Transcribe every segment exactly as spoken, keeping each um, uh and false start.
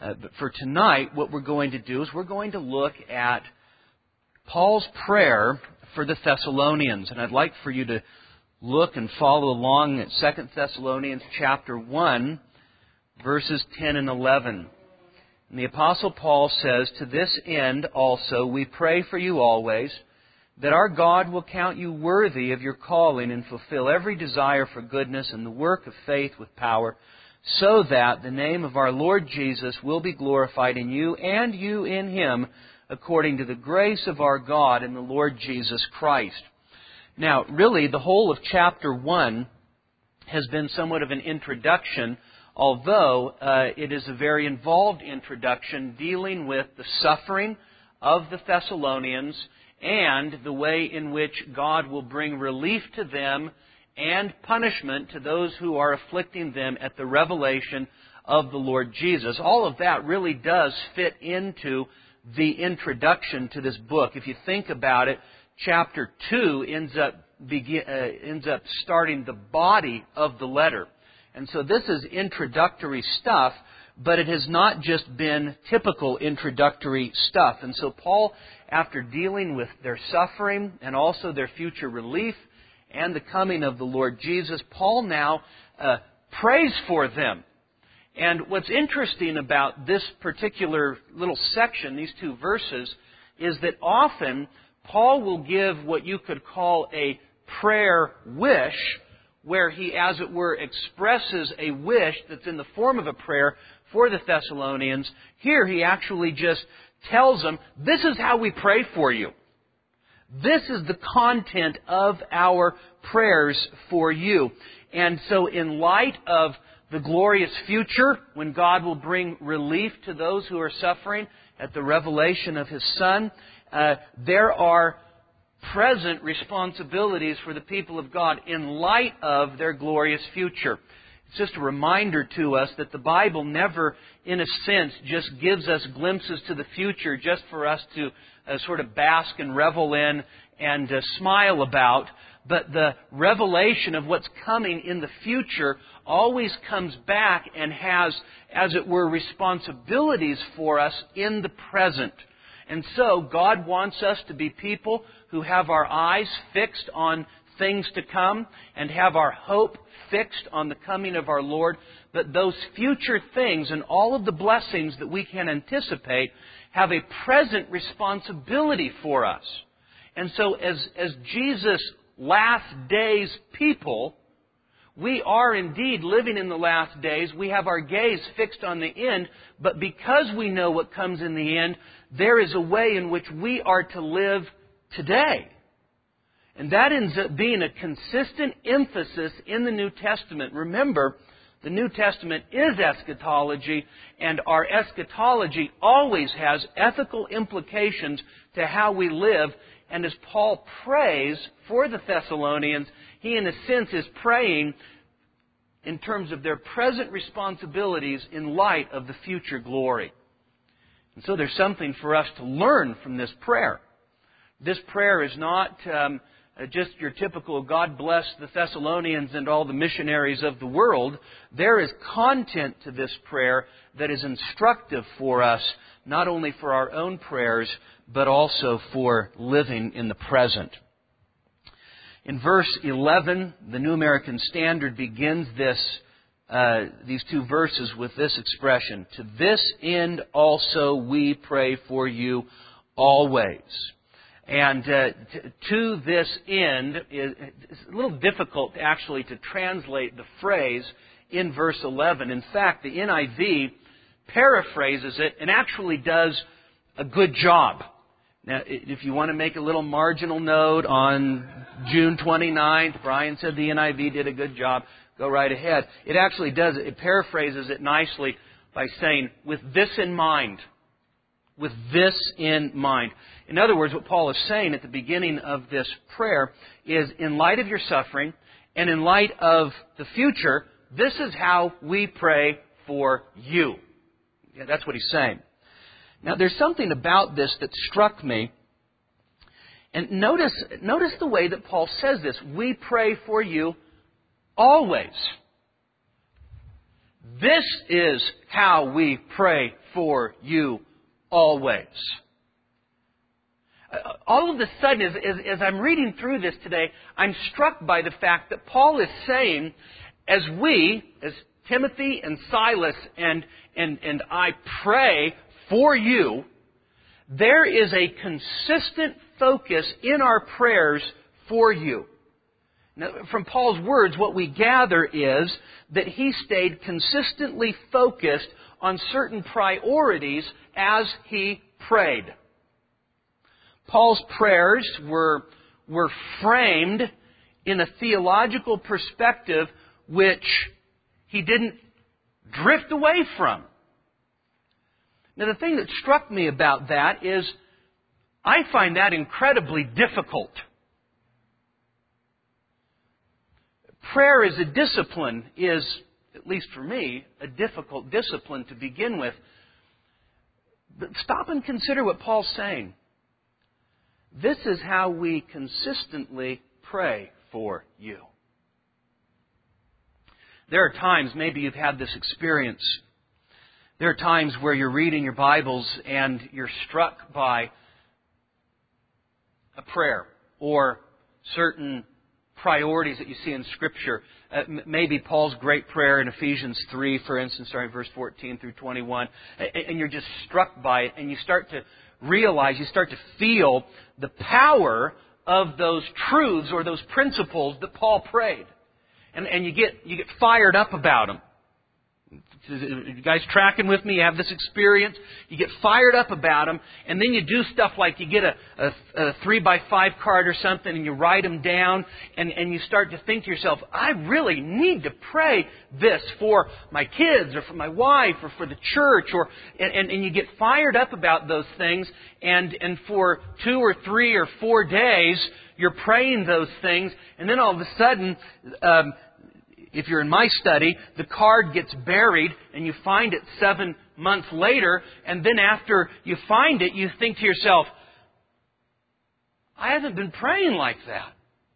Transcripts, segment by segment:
Uh, but for tonight, what we're going to do is we're going to look at Paul's prayer for the Thessalonians. And I'd like for you to look and follow along at Second Thessalonians chapter one, verses ten and eleven. And the Apostle Paul says, "To this end also we pray for you always, that our God will count you worthy of your calling and fulfill every desire for goodness and the work of faith with power, so that the name of our Lord Jesus will be glorified in you and you in Him, according to the grace of our God and the Lord Jesus Christ." Now, really, the whole of chapter one has been somewhat of an introduction, although uh, it is a very involved introduction dealing with the suffering of the Thessalonians and the way in which God will bring relief to them and punishment to those who are afflicting them at the revelation of the Lord Jesus. All of that really does fit into the introduction to this book. If you think about it, chapter two ends up begin, uh, ends up starting the body of the letter. And so this is introductory stuff, but it has not just been typical introductory stuff. And so Paul, after dealing with their suffering and also their future relief and the coming of the Lord Jesus, Paul now uh, prays for them. And what's interesting about this particular little section, these two verses, is that often Paul will give what you could call a prayer wish, where he, as it were, expresses a wish that's in the form of a prayer for the Thessalonians. Here he actually just tells them, this is how we pray for you. This is the content of our prayers for you. And so in light of the glorious future, when God will bring relief to those who are suffering at the revelation of His Son, uh, there are present responsibilities for the people of God in light of their glorious future. It's just a reminder to us that the Bible never, in a sense, just gives us glimpses to the future just for us to uh, sort of bask and revel in and uh, smile about. But the revelation of what's coming in the future always comes back and has, as it were, responsibilities for us in the present. And so God wants us to be people who have our eyes fixed on things to come and have our hope fixed on the coming of our Lord. But those future things and all of the blessings that we can anticipate have a present responsibility for us. And so as, as Jesus' last days people, we are indeed living in the last days. We have our gaze fixed on the end. But because we know what comes in the end, there is a way in which we are to live today. And that ends up being a consistent emphasis in the New Testament. Remember, the New Testament is eschatology, and our eschatology always has ethical implications to how we live. And as Paul prays for the Thessalonians, he in a sense is praying in terms of their present responsibilities in light of the future glory. And so there's something for us to learn from this prayer. This prayer is not um, just your typical God bless the Thessalonians and all the missionaries of the world. There is content to this prayer that is instructive for us, not only for our own prayers, but also for living in the present. In verse eleven, the New American Standard begins this uh, these two verses with this expression: "To this end also we pray for you always." And uh, t- to this end, is, it's a little difficult actually to translate the phrase in verse eleven. In fact, the N I V paraphrases it and actually does a good job. Now, if you want to make a little marginal note on June twenty-ninth, Brian said the N I V did a good job, go right ahead. It actually does. It paraphrases it nicely by saying, with this in mind. With this in mind. In other words, what Paul is saying at the beginning of this prayer is, in light of your suffering and in light of the future, this is how we pray for you. Yeah, that's what he's saying. Now, there's something about this that struck me. And notice, notice the way that Paul says this. We pray for you always. This is how we pray for you always. All of a sudden, as, as, as I'm reading through this today, I'm struck by the fact that Paul is saying, as we, as Timothy and Silas and, and, and I pray for you, there is a consistent focus in our prayers for you. Now, from Paul's words, what we gather is that he stayed consistently focused on certain priorities as he prayed. Paul's prayers were, were framed in a theological perspective which he didn't drift away from. Now, the thing that struck me about that is I find that incredibly difficult. Prayer as a discipline is, at least for me, a difficult discipline to begin with. But stop and consider what Paul's saying. This is how we consistently pray for you. There are times, maybe you've had this experience, there are times where you're reading your Bibles and you're struck by a prayer or certain priorities that you see in Scripture. Uh, maybe Paul's great prayer in Ephesians three, for instance, starting verse fourteen through twenty-one, and you're just struck by it, and you start to realize, you start to feel the power of those truths or those principles that Paul prayed. And, and you get you get fired up about them. You guys tracking with me? You have this experience. You get fired up about them, and then you do stuff like you get a, a, a three by five card or something, and you write them down, and, and you start to think to yourself, I really need to pray this for my kids, or for my wife, or for the church, or and, and, and you get fired up about those things, and and for two or three or four days, you're praying those things, and then all of a sudden, um, if you're in my study, the card gets buried and you find it seven months later, and then after you find it, you think to yourself, I haven't been praying like that.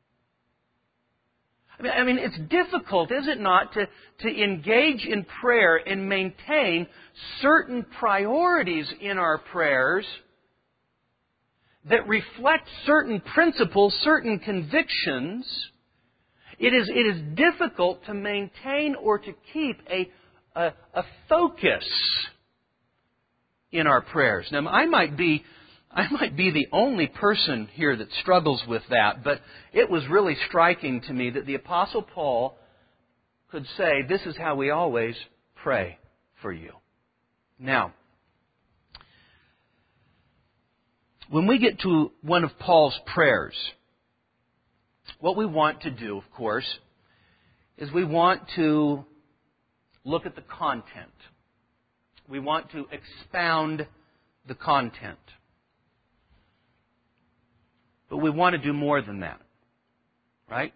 I mean, I mean, it's difficult, is it not, to, to engage in prayer and maintain certain priorities in our prayers that reflect certain principles, certain convictions. It is, it is difficult to maintain or to keep a, a, a focus in our prayers. Now, I might be, I might be the only person here that struggles with that, but it was really striking to me that the Apostle Paul could say, this is how we always pray for you. Now, when we get to one of Paul's prayers, what we want to do, of course, is we want to look at the content. We want to expound the content. But we want to do more than that. Right?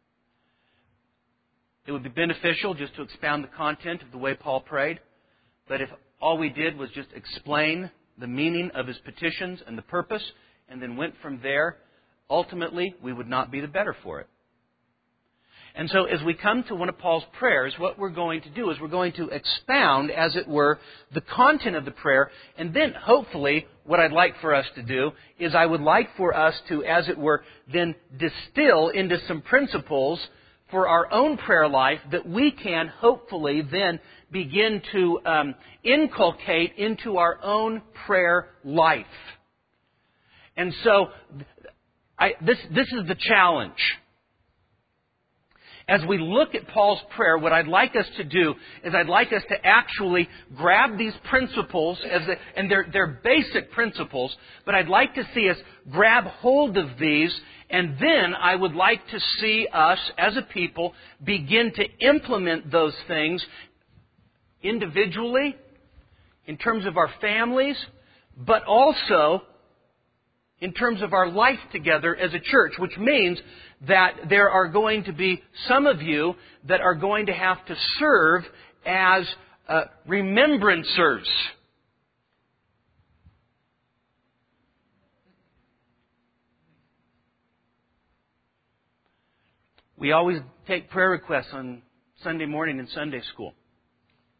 It would be beneficial just to expound the content of the way Paul prayed. But if all we did was just explain the meaning of his petitions and the purpose, and then went from there, ultimately, we would not be the better for it. And so as we come to one of Paul's prayers, what we're going to do is we're going to expound, as it were, the content of the prayer. And then, hopefully, what I'd like for us to do is I would like for us to, as it were, then distill into some principles for our own prayer life that we can, hopefully, then begin to um, inculcate into our own prayer life. And so, I, this, this is the challenge. As we look at Paul's prayer, what I'd like us to do is I'd like us to actually grab these principles, as a, and they're, they're basic principles, but I'd like to see us grab hold of these, and then I would like to see us, as a people, begin to implement those things individually, in terms of our families, but also in terms of our life together as a church, which means that there are going to be some of you that are going to have to serve as uh, remembrancers. We always take prayer requests on Sunday morning in Sunday school.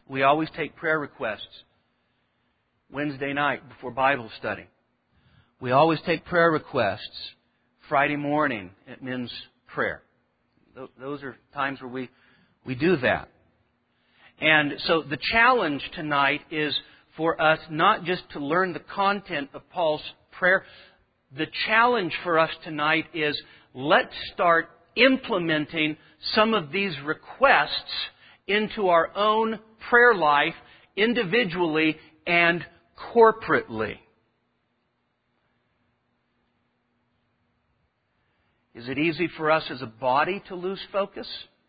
We always take prayer requests Wednesday night before Bible study. We always take prayer requests Friday morning at men's prayer. Those are times where we, we do that. And so the challenge tonight is for us not just to learn the content of Paul's prayer. The challenge for us tonight is let's start implementing some of these requests into our own prayer life individually and corporately. Is it easy for us as a body to lose focus?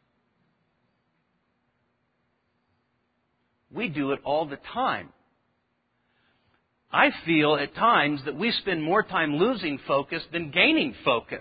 We do it all the time. I feel at times that we spend more time losing focus than gaining focus.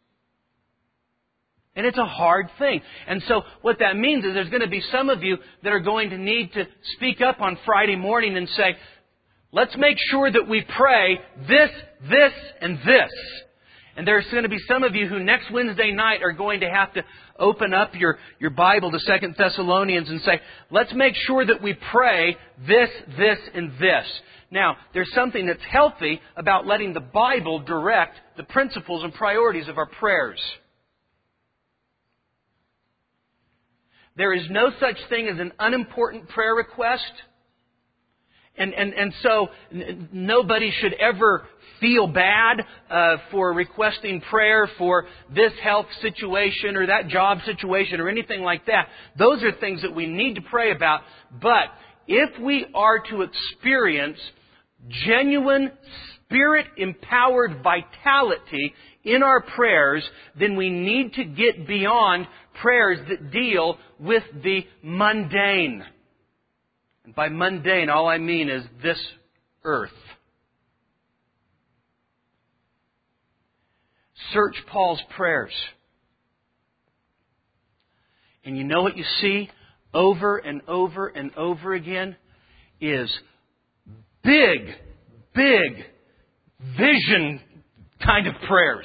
And it's a hard thing. And so what that means is there's going to be some of you that are going to need to speak up on Friday morning and say, let's make sure that we pray this, this, and this. And there's going to be some of you who next Wednesday night are going to have to open up your, your Bible to Second Thessalonians and say, let's make sure that we pray this, this, and this. Now, there's something that's healthy about letting the Bible direct the principles and priorities of our prayers. There is no such thing as an unimportant prayer request. And, and, and so n- nobody should ever feel bad uh, for requesting prayer for this health situation or that job situation or anything like that. Those are things that we need to pray about. But if we are to experience genuine Spirit-empowered vitality in our prayers, then we need to get beyond prayers that deal with the mundane. And by mundane, all I mean is this earth. Search Paul's prayers. And you know what you see over and over and over again is big, big vision kind of prayers.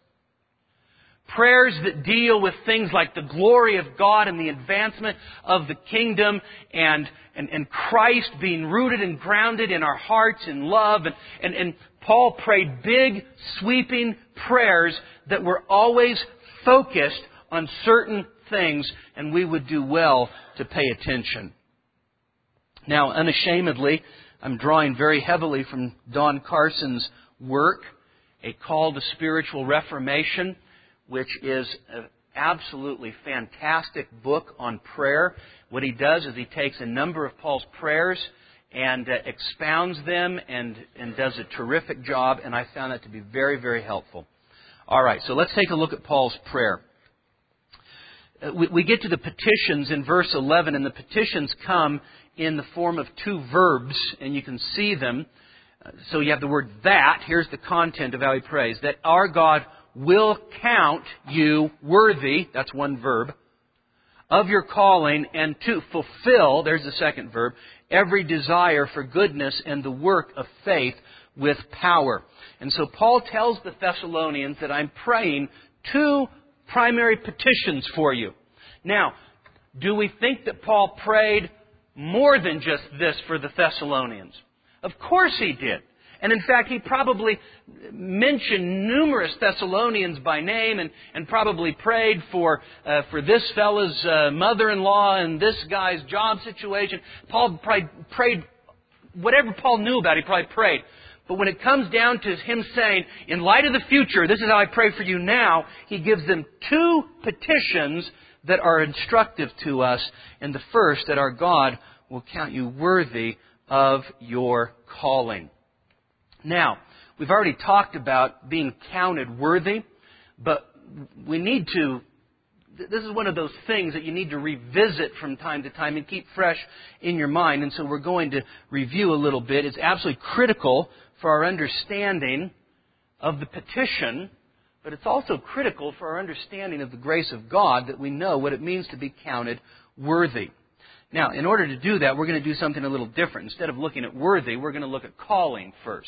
Prayers that deal with things like the glory of God and the advancement of the kingdom and, and, and Christ being rooted and grounded in our hearts in love. And, and, and Paul prayed big, sweeping prayers that were always focused on certain things, and we would do well to pay attention. Now, unashamedly, I'm drawing very heavily from Don Carson's work, A Call to Spiritual Reformation, which is an absolutely fantastic book on prayer. What he does is he takes a number of Paul's prayers and uh, expounds them and, and does a terrific job, and I found that to be very, very helpful. All right, so let's take a look at Paul's prayer. Uh, we, we get to the petitions in verse eleven, and the petitions come in the form of two verbs, and you can see them. Uh, so you have the word that. Here's the content of how he prays. That our God will count you worthy, that's one verb, of your calling, and to fulfill, there's the second verb, every desire for goodness and the work of faith with power. And so Paul tells the Thessalonians that I'm praying two primary petitions for you. Now, do we think that Paul prayed more than just this for the Thessalonians? Of course he did. And in fact, he probably mentioned numerous Thessalonians by name and, and probably prayed for uh, for this fellow's uh, mother-in-law and this guy's job situation. Paul probably prayed, whatever Paul knew about, he probably prayed. But when it comes down to him saying, in light of the future, this is how I pray for you now, he gives them two petitions that are instructive to us. And the first, that our God will count you worthy of your calling. Now, we've already talked about being counted worthy, but we need to, this is one of those things that you need to revisit from time to time and keep fresh in your mind. And so we're going to review a little bit. It's absolutely critical for our understanding of the petition, but it's also critical for our understanding of the grace of God, that we know what it means to be counted worthy. Now, in order to do that, we're going to do something a little different. Instead of looking at worthy, we're going to look at calling first.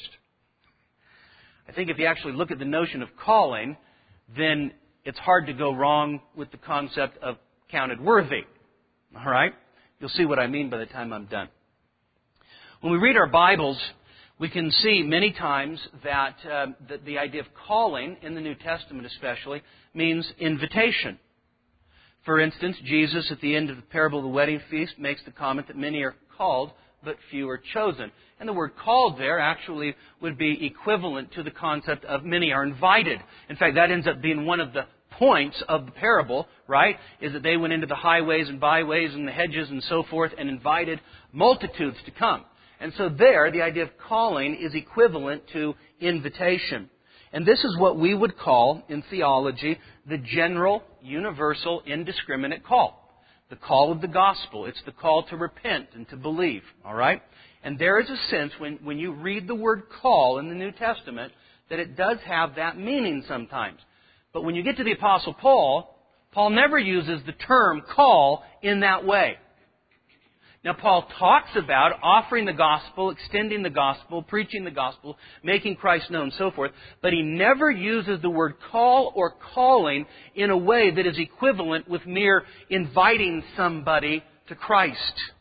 I think if you actually look at the notion of calling, then it's hard to go wrong with the concept of counted worthy. All right? You'll see what I mean by the time I'm done. When we read our Bibles, we can see many times that, uh, that the idea of calling, in the New Testament especially, means invitation. For instance, Jesus at the end of the parable of the wedding feast makes the comment that many are called, but few are chosen. And the word called there actually would be equivalent to the concept of many are invited. In fact, that ends up being one of the points of the parable, right? Is that they went into the highways and byways and the hedges and so forth and invited multitudes to come. And so there, the idea of calling is equivalent to invitation. And this is what we would call, in theology, the general, universal, indiscriminate call. The call of the gospel. It's the call to repent and to believe. All right? And there is a sense, when, when you read the word call in the New Testament, that it does have that meaning sometimes. But when you get to the Apostle Paul, Paul never uses the term call in that way. Now, Paul talks about offering the gospel, extending the gospel, preaching the gospel, making Christ known, and so forth. But he never uses the word call or calling in a way that is equivalent with mere inviting somebody to Christ.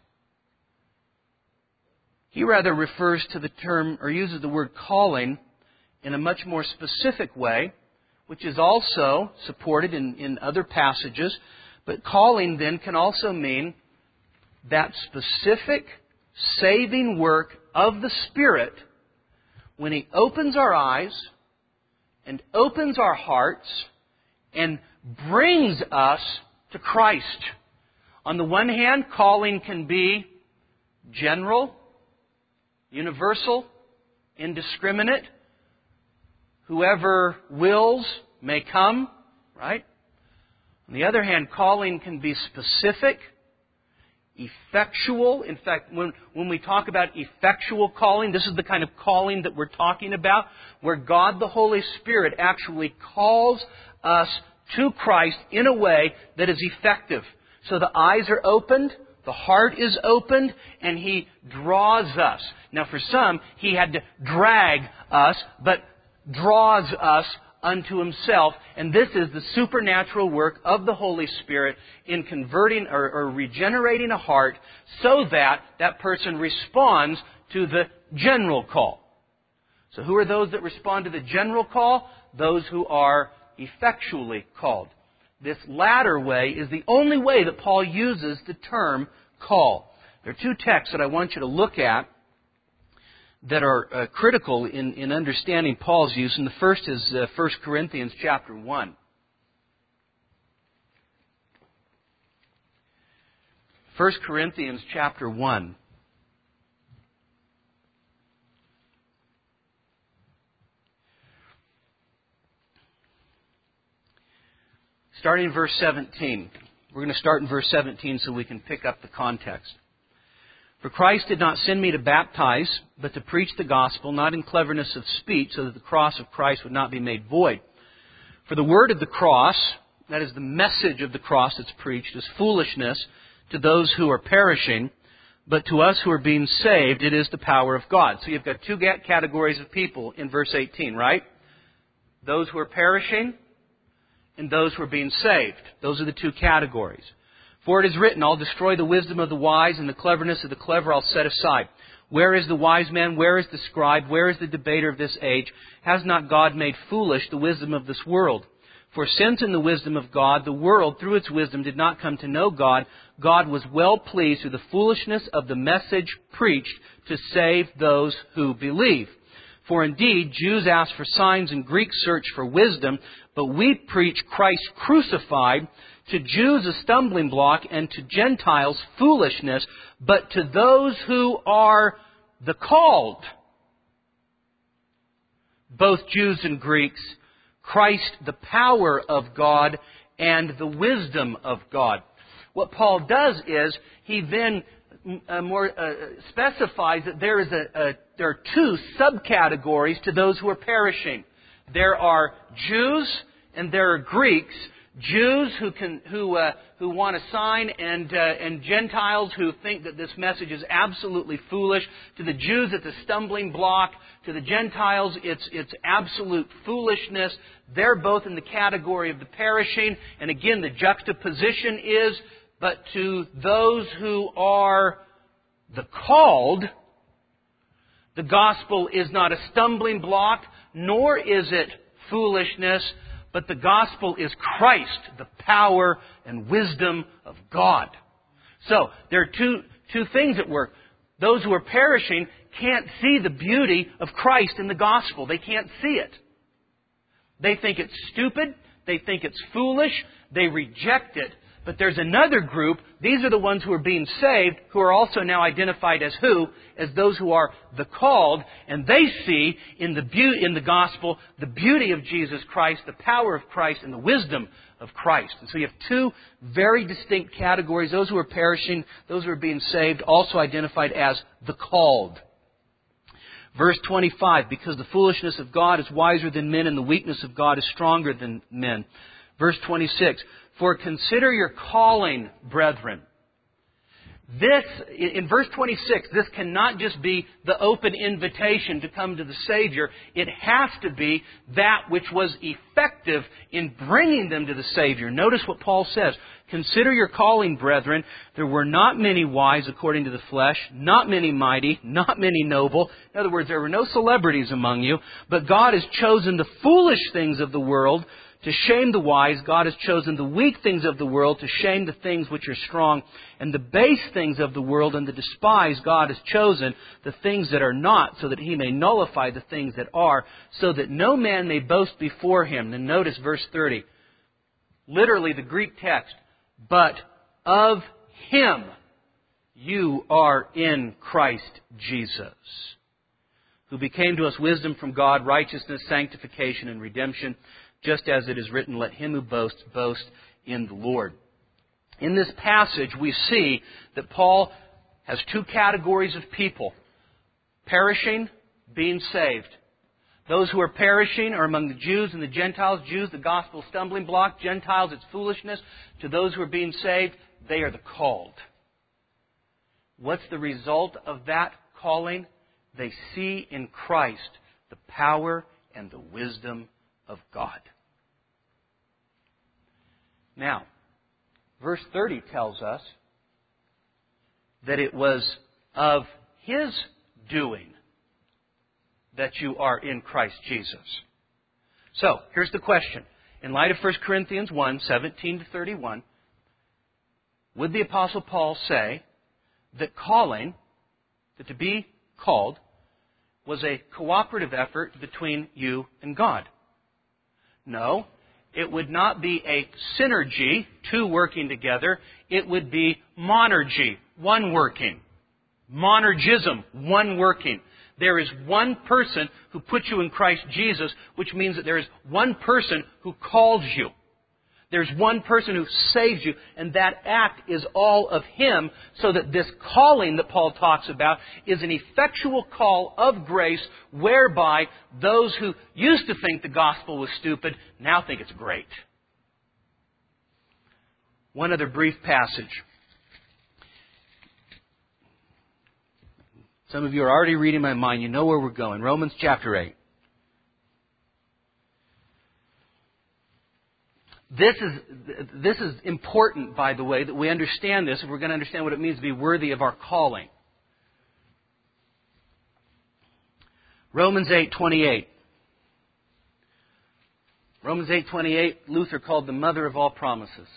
He rather refers to the term, or uses the word calling in a much more specific way, which is also supported in, in other passages. But calling then can also mean that specific saving work of the Spirit when He opens our eyes and opens our hearts and brings us to Christ. On the one hand, calling can be general, universal, indiscriminate. Whoever wills may come, right? On the other hand, calling can be specific, effectual. In fact, when, when we talk about effectual calling, this is the kind of calling that we're talking about, where God the Holy Spirit actually calls us to Christ in a way that is effective. So the eyes are opened, the heart is opened, and He draws us. Now for some, He had to drag us, but draws us unto Himself. And this is the supernatural work of the Holy Spirit in converting or, or regenerating a heart so that that person responds to the general call. So who are those that respond to the general call? Those who are effectually called. This latter way is the only way that Paul uses the term call. There are two texts that I want you to look at that are uh, critical in, in understanding Paul's use. And the first is uh, First Corinthians chapter one. First Corinthians chapter one. Starting in verse seventeen. We're going to start in verse seventeen so we can pick up the context. For Christ did not send me to baptize, but to preach the gospel, not in cleverness of speech, so that the cross of Christ would not be made void. For the word of the cross, that is the message of the cross that's preached, is foolishness to those who are perishing, but to us who are being saved, it is the power of God. So you've got two categories of people in verse eighteen, right? Those who are perishing and those who are being saved. Those are the two categories. For it is written, I'll destroy the wisdom of the wise, and the cleverness of the clever I'll set aside. Where is the wise man? Where is the scribe? Where is the debater of this age? Has not God made foolish the wisdom of this world? For since in the wisdom of God, the world through its wisdom did not come to know God, God was well pleased through the foolishness of the message preached to save those who believe. For indeed, Jews ask for signs and Greeks search for wisdom, but we preach Christ crucified, to Jews a stumbling block, and to Gentiles foolishness, but to those who are the called, both Jews and Greeks, Christ the power of God and the wisdom of God. What Paul does is he then uh, more uh, specifies that there is a, a there are two subcategories to those who are perishing. There are Jews and there are Greeks. Jews who can who uh, who want a sign, and uh, and Gentiles who think that this message is absolutely foolish. To the Jews, it's a stumbling block. To the Gentiles, it's it's absolute foolishness. They're both in the category of the perishing. And again, the juxtaposition is but to those who are the called, the gospel is not a stumbling block, nor is it foolishness, but the gospel is Christ, the power and wisdom of God. So, there are two, two things at work. Those who are perishing can't see the beauty of Christ in the gospel. They can't see it. They think it's stupid. They think it's foolish. They reject it. But there's another group. These are the ones who are being saved, who are also now identified as who? As those who are the called. And they see in the beauty, in the gospel, the beauty of Jesus Christ, the power of Christ, and the wisdom of Christ. And so you have two very distinct categories. Those who are perishing, those who are being saved, also identified as the called. Verse twenty-five, because the foolishness of God is wiser than men, and the weakness of God is stronger than men. Verse twenty-six, for consider your calling, brethren. This, in verse twenty-six, this cannot just be the open invitation to come to the Savior. It has to be that which was effective in bringing them to the Savior. Notice what Paul says. Consider your calling, brethren. There were not many wise according to the flesh, not many mighty, not many noble. In other words, there were no celebrities among you, but God has chosen the foolish things of the world to shame the wise. God has chosen the weak things of the world to shame the things which are strong. And the base things of the world and the despised God has chosen the things that are not, so that He may nullify the things that are, so that no man may boast before Him. And notice verse thirty. Literally the Greek text. But of Him you are in Christ Jesus, who became to us wisdom from God, righteousness, sanctification, and redemption, just as it is written, let him who boasts, boast in the Lord. In this passage, we see that Paul has two categories of people. Perishing, being saved. Those who are perishing are among the Jews and the Gentiles. Jews, the gospel stumbling block. Gentiles, it's foolishness. To those who are being saved, they are the called. What's the result of that calling? They see in Christ the power and the wisdom of God. Now, verse thirty tells us that it was of His doing that you are in Christ Jesus. So, here's the question. In light of First Corinthians one, seventeen to thirty-one, would the Apostle Paul say that calling, that to be called, was a cooperative effort between you and God? No. It would not be a synergy, two working together. It would be monergy, one working. Monergism, one working. There is one person who put you in Christ Jesus, which means that there is one person who calls you. There's one person who saves you, and that act is all of Him, so that this calling that Paul talks about is an effectual call of grace, whereby those who used to think the gospel was stupid now think it's great. One other brief passage. Some of you are already reading my mind. You know where we're going. Romans chapter eight. This is, this is important, by the way, that we understand this if we're going to understand what it means to be worthy of our calling. Romans eight twenty-eight. Romans eight twenty-eight, Luther called the mother of all promises.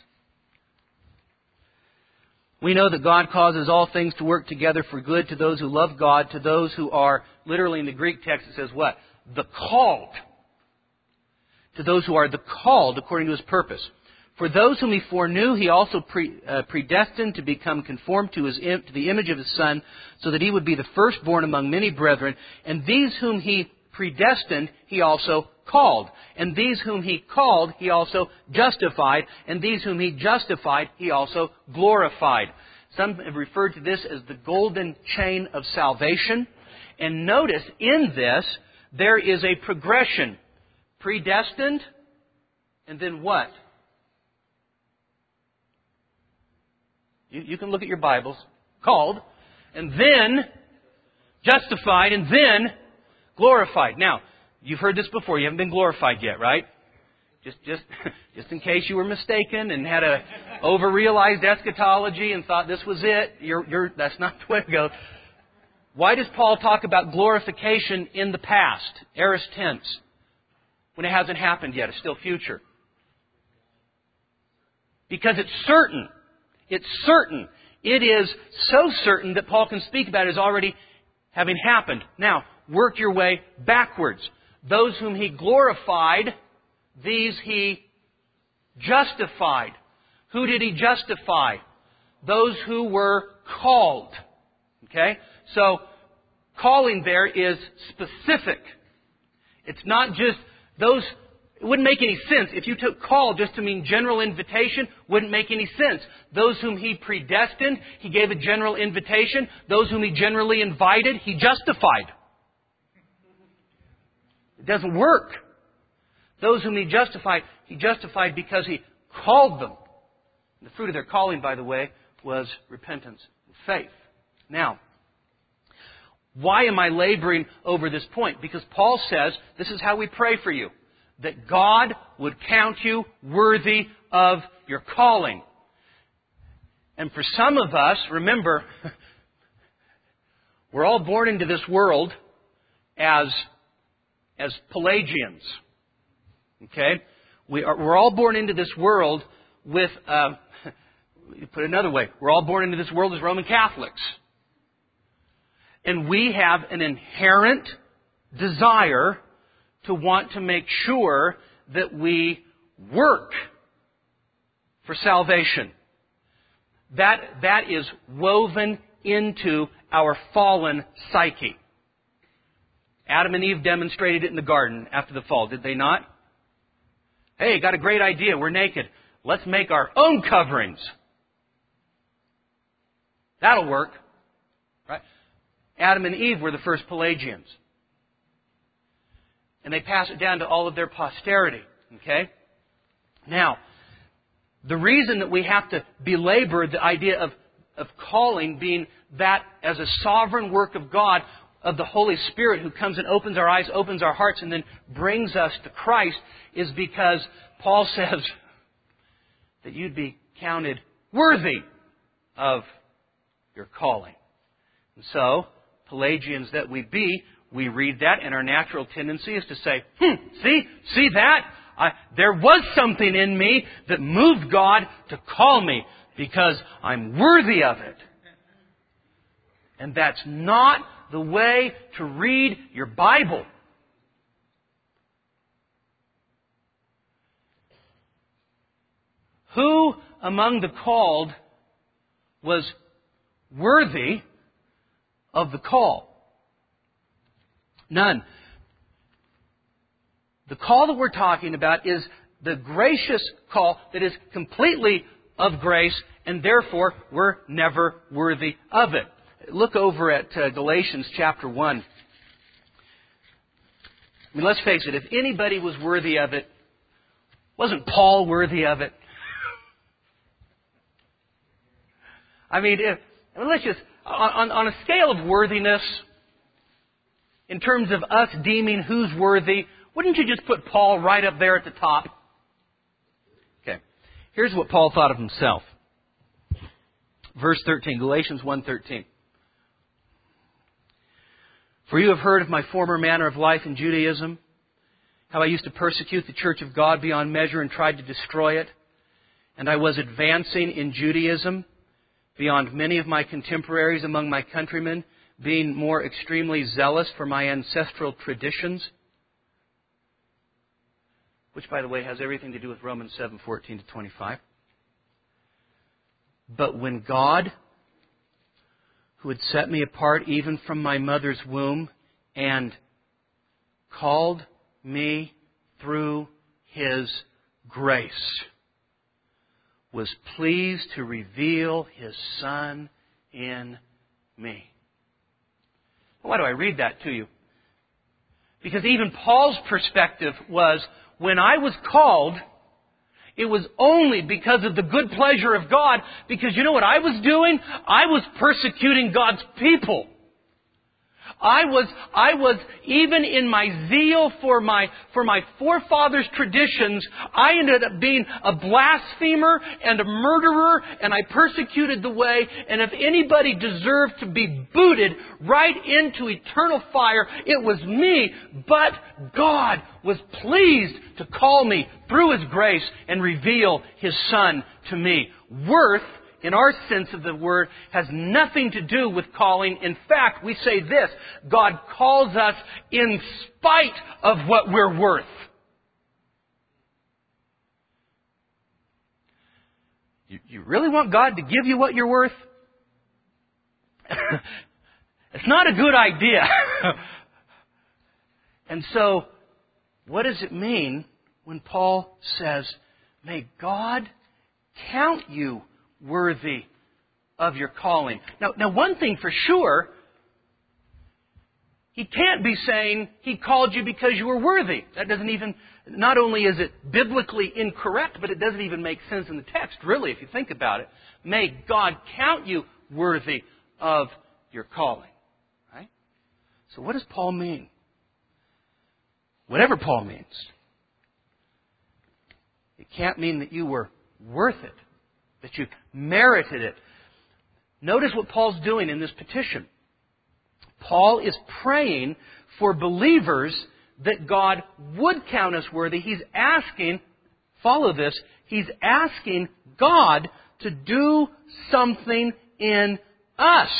We know that God causes all things to work together for good to those who love God, to those who are, literally in the Greek text it says what? The called. To those who are the called according to His purpose. For those whom He foreknew, He also pre, uh, predestined to become conformed to, his, to the image of His Son, so that He would be the firstborn among many brethren. And these whom He predestined, He also called. And these whom He called, He also justified. And these whom He justified, He also glorified. Some have referred to this as the golden chain of salvation. And notice, in this, there is a progression. Predestined, and then what? You, you can look at your Bibles. Called, and then justified, and then glorified. Now, you've heard this before. You haven't been glorified yet, right? Just, just, just in case you were mistaken and had a overrealized eschatology and thought this was it, you're, you're, that's not the way to go. Why does Paul talk about glorification in the past, aorist tense, when it hasn't happened yet? It's still future. Because it's certain. It's certain. It is so certain that Paul can speak about it as already having happened. Now, work your way backwards. Those whom He glorified, these He justified. Who did He justify? Those who were called. Okay? So, calling there is specific. It's not just those. It wouldn't make any sense. If you took call just to mean general invitation, wouldn't make any sense. Those whom He predestined, He gave a general invitation. Those whom He generally invited, He justified. It doesn't work. Those whom He justified, He justified because He called them. The fruit of their calling, by the way, was repentance and faith. Now, why am I laboring over this point? Because Paul says, this is how we pray for you. That God would count you worthy of your calling. And for some of us, remember, we're all born into this world as, as Pelagians. Okay? We are, we're all born into this world with, uh, put it another way, we're all born into this world as Roman Catholics. And we have an inherent desire to want to make sure that we work for salvation. That, that is woven into our fallen psyche. Adam and Eve demonstrated it in the garden after the fall, did they not? Hey, got a great idea. We're naked. Let's make our own coverings. That'll work. Right? Adam and Eve were the first Pelagians. And they pass it down to all of their posterity. Okay? Now, the reason that we have to belabor the idea of, of calling being that as a sovereign work of God, of the Holy Spirit who comes and opens our eyes, opens our hearts, and then brings us to Christ, is because Paul says that you'd be counted worthy of your calling. And so, Pelagians that we be, we read that, and our natural tendency is to say, hmm, see, see that? I, there was something in me that moved God to call me because I'm worthy of it. And that's not the way to read your Bible. Who among the called was worthy of the call? None. The call that we're talking about is the gracious call that is completely of grace, and therefore we're never worthy of it. Look over at uh, Galatians chapter one. I mean, let's face it, if anybody was worthy of it, wasn't Paul worthy of it? I mean, if, I mean let's just, on, on a scale of worthiness, in terms of us deeming who's worthy, wouldn't you just put Paul right up there at the top? Okay. Here's what Paul thought of himself. Verse thirteen, Galatians one thirteen. For you have heard of my former manner of life in Judaism, how I used to persecute the church of God beyond measure and tried to destroy it. And I was advancing in Judaism beyond many of my contemporaries among my countrymen, being more extremely zealous for my ancestral traditions. Which, by the way, has everything to do with Romans seven fourteen to twenty-five. But when God, who had set me apart even from my mother's womb and called me through His grace, was pleased to reveal His Son in me. Why do I read that to you? Because even Paul's perspective was, when I was called, it was only because of the good pleasure of God, because you know what I was doing? I was persecuting God's people. I was, I was, even in my zeal for my, for my forefathers' traditions, I ended up being a blasphemer and a murderer, and I persecuted the way, and if anybody deserved to be booted right into eternal fire, it was me. But God was pleased to call me through His grace and reveal His Son to me. Worth, in our sense of the word, has nothing to do with calling. In fact, we say this: God calls us in spite of what we're worth. You, you really want God to give you what you're worth? It's not a good idea. And so, what does it mean when Paul says, may God count you worthy of your calling? Now, now, one thing for sure, He can't be saying He called you because you were worthy. That doesn't even, not only is it biblically incorrect, but it doesn't even make sense in the text, really, if you think about it. May God count you worthy of your calling. Right? So what does Paul mean? Whatever Paul means, it can't mean that you were worth it, that you merited it. Notice what Paul's doing in this petition. Paul is praying for believers that God would count us worthy. He's asking, follow this, he's asking God to do something in us.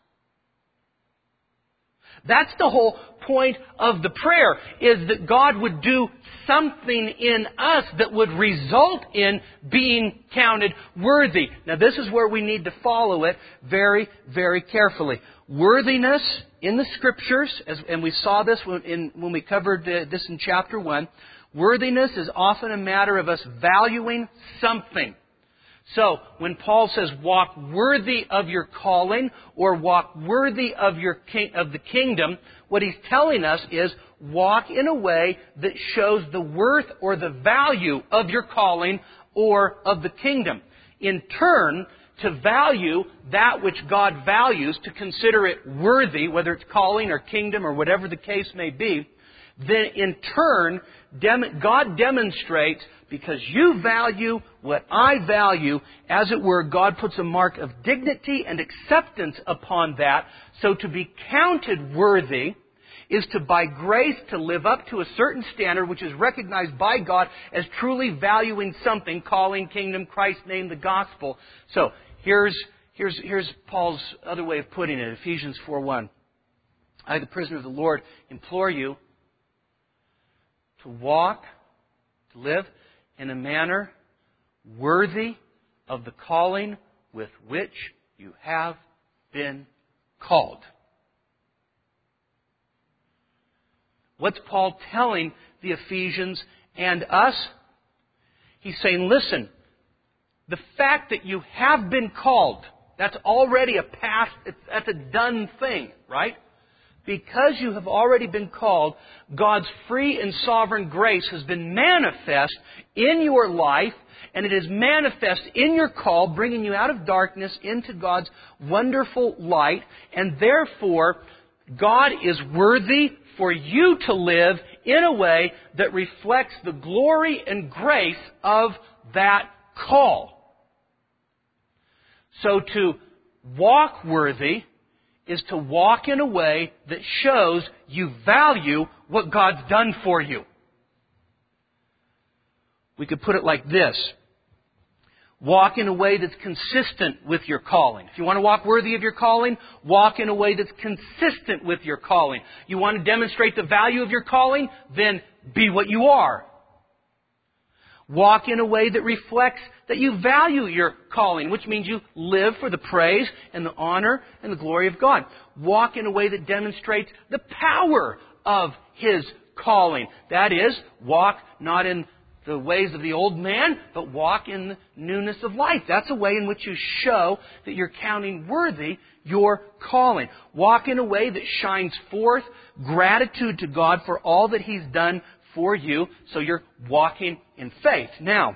That's the whole point of the prayer, is that God would do something in us that would result in being counted worthy. Now, this is where we need to follow it very, very carefully. Worthiness in the Scriptures, as, and we saw this when, in, when we covered uh, this in chapter one, worthiness is often a matter of us valuing something. So, when Paul says, walk worthy of your calling, or walk worthy of your king, of the kingdom, what he's telling us is, walk in a way that shows the worth or the value of your calling or of the kingdom. In turn, to value that which God values, to consider it worthy, whether it's calling or kingdom or whatever the case may be, then in turn, God demonstrates, because you value what I value, as it were, God puts a mark of dignity and acceptance upon that. So to be counted worthy is to, by grace, to live up to a certain standard which is recognized by God as truly valuing something, calling, kingdom, Christ's name, the gospel. So here's, here's, here's Paul's other way of putting it, Ephesians four one. I, the prisoner of the Lord, implore you to walk, to live in a manner worthy of the calling with which you have been called. What's Paul telling the Ephesians and us? He's saying, listen, the fact that you have been called, that's already a past, that's a done thing, right? Because you have already been called, God's free and sovereign grace has been manifest in your life, and it is manifest in your call, bringing you out of darkness into God's wonderful light, and therefore, God is worthy for you to live in a way that reflects the glory and grace of that call. So to walk worthy is to walk in a way that shows you value what God's done for you. We could put it like this. Walk in a way that's consistent with your calling. If you want to walk worthy of your calling, walk in a way that's consistent with your calling. You want to demonstrate the value of your calling? Then be what you are. Walk in a way that reflects that you value your calling, which means you live for the praise and the honor and the glory of God. Walk in a way that demonstrates the power of His calling. That is, walk not in the ways of the old man, but walk in the newness of life. That's a way in which you show that you're counting worthy your calling. Walk in a way that shines forth gratitude to God for all that He's done for you, so you're walking in faith. Now,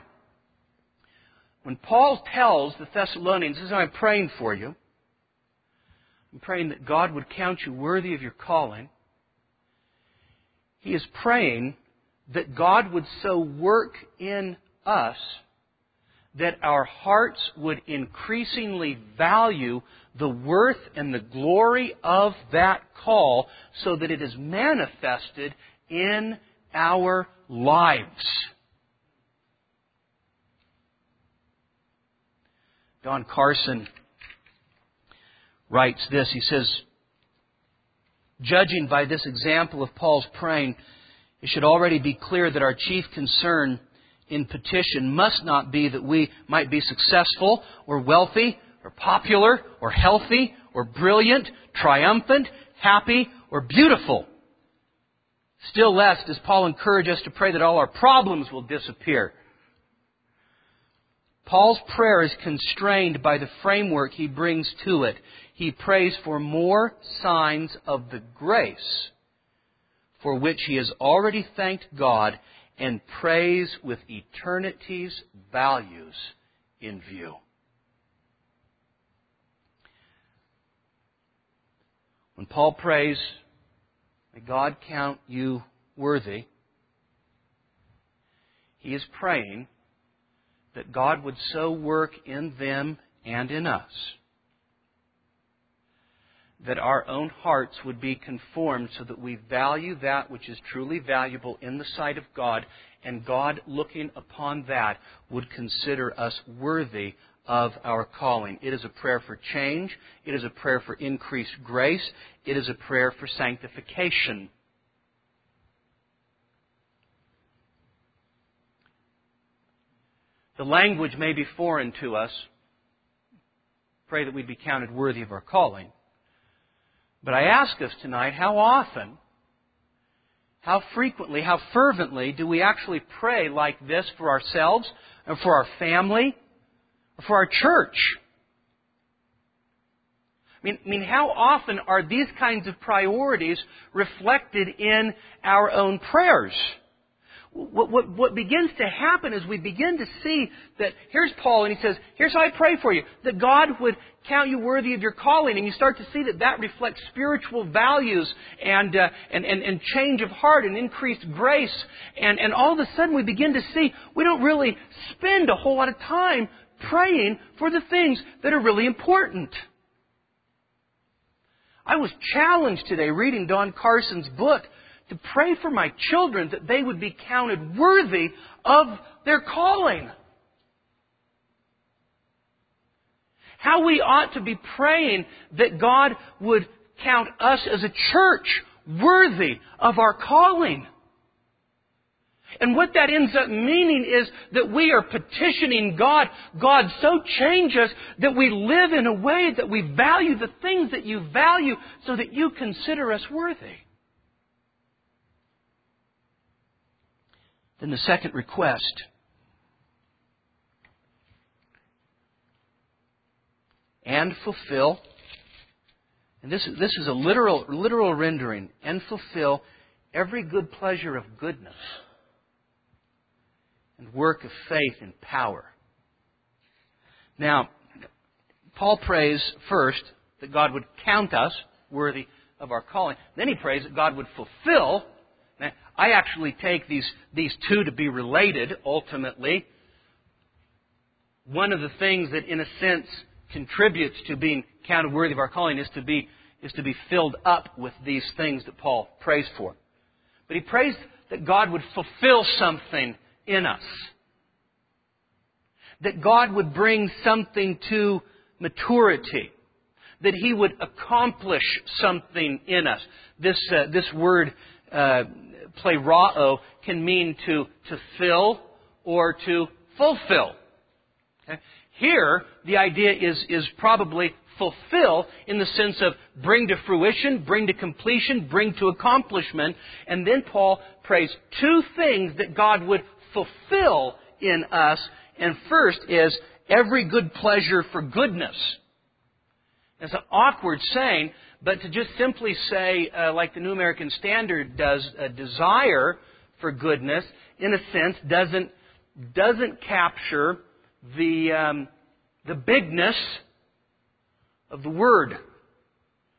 when Paul tells the Thessalonians, this is how I'm praying for you, and praying that God would count you worthy of your calling, he is praying that God would so work in us that our hearts would increasingly value the worth and the glory of that call so that it is manifested in our lives. Don Carson writes this. He says, judging by this example of Paul's praying, it should already be clear that our chief concern in petition must not be that we might be successful or wealthy or popular or healthy or brilliant, triumphant, happy or beautiful. Still less does Paul encourage us to pray that all our problems will disappear. Paul's prayer is constrained by the framework he brings to it. He prays for more signs of the grace for which he has already thanked God and prays with eternity's values in view. When Paul prays, may God count you worthy, he is praying that God would so work in them and in us that our own hearts would be conformed so that we value that which is truly valuable in the sight of God, and God, looking upon that, would consider us worthy of our calling. It is a prayer for change. It is a prayer for increased grace. It is a prayer for sanctification. The language may be foreign to us. Pray that we be counted worthy of our calling. But I ask us tonight, how often, how frequently, how fervently do we actually pray like this for ourselves, and for our family, or for our church? I mean, I mean, how often are these kinds of priorities reflected in our own prayers? What, what, what begins to happen is we begin to see that here's Paul, and he says, here's how I pray for you, that God would count you worthy of your calling. And you start to see that that reflects spiritual values and, uh, and, and, and change of heart and increased grace. And, and all of a sudden we begin to see we don't really spend a whole lot of time praying for the things that are really important. I was challenged today reading Don Carson's book to pray for my children that they would be counted worthy of their calling. How we ought to be praying that God would count us as a church worthy of our calling. And what that ends up meaning is that we are petitioning God, God, so change us that we live in a way that we value the things that you value so that you consider us worthy. Then the second request. And fulfill. And this is, this is a literal, literal rendering. And fulfill every good pleasure of goodness and work of faith and power. Now, Paul prays first that God would count us worthy of our calling. Then he prays that God would fulfill. Now, I actually take these, these two to be related, ultimately. One of the things that, in a sense, contributes to being counted worthy of our calling is to be, is to be filled up with these things that Paul prays for. But he prays that God would fulfill something in us. That God would bring something to maturity. That He would accomplish something in us. This, uh, this word, uh, plerao, can mean to, to fill or to fulfill. Okay? Here, the idea is, is probably fulfill in the sense of bring to fruition, bring to completion, bring to accomplishment. And then Paul prays two things that God would fulfill in us. And first is every good pleasure for goodness. It's an awkward saying, but to just simply say, uh, like the New American Standard does, a desire for goodness, in a sense, doesn't doesn't capture the um, the bigness of the word.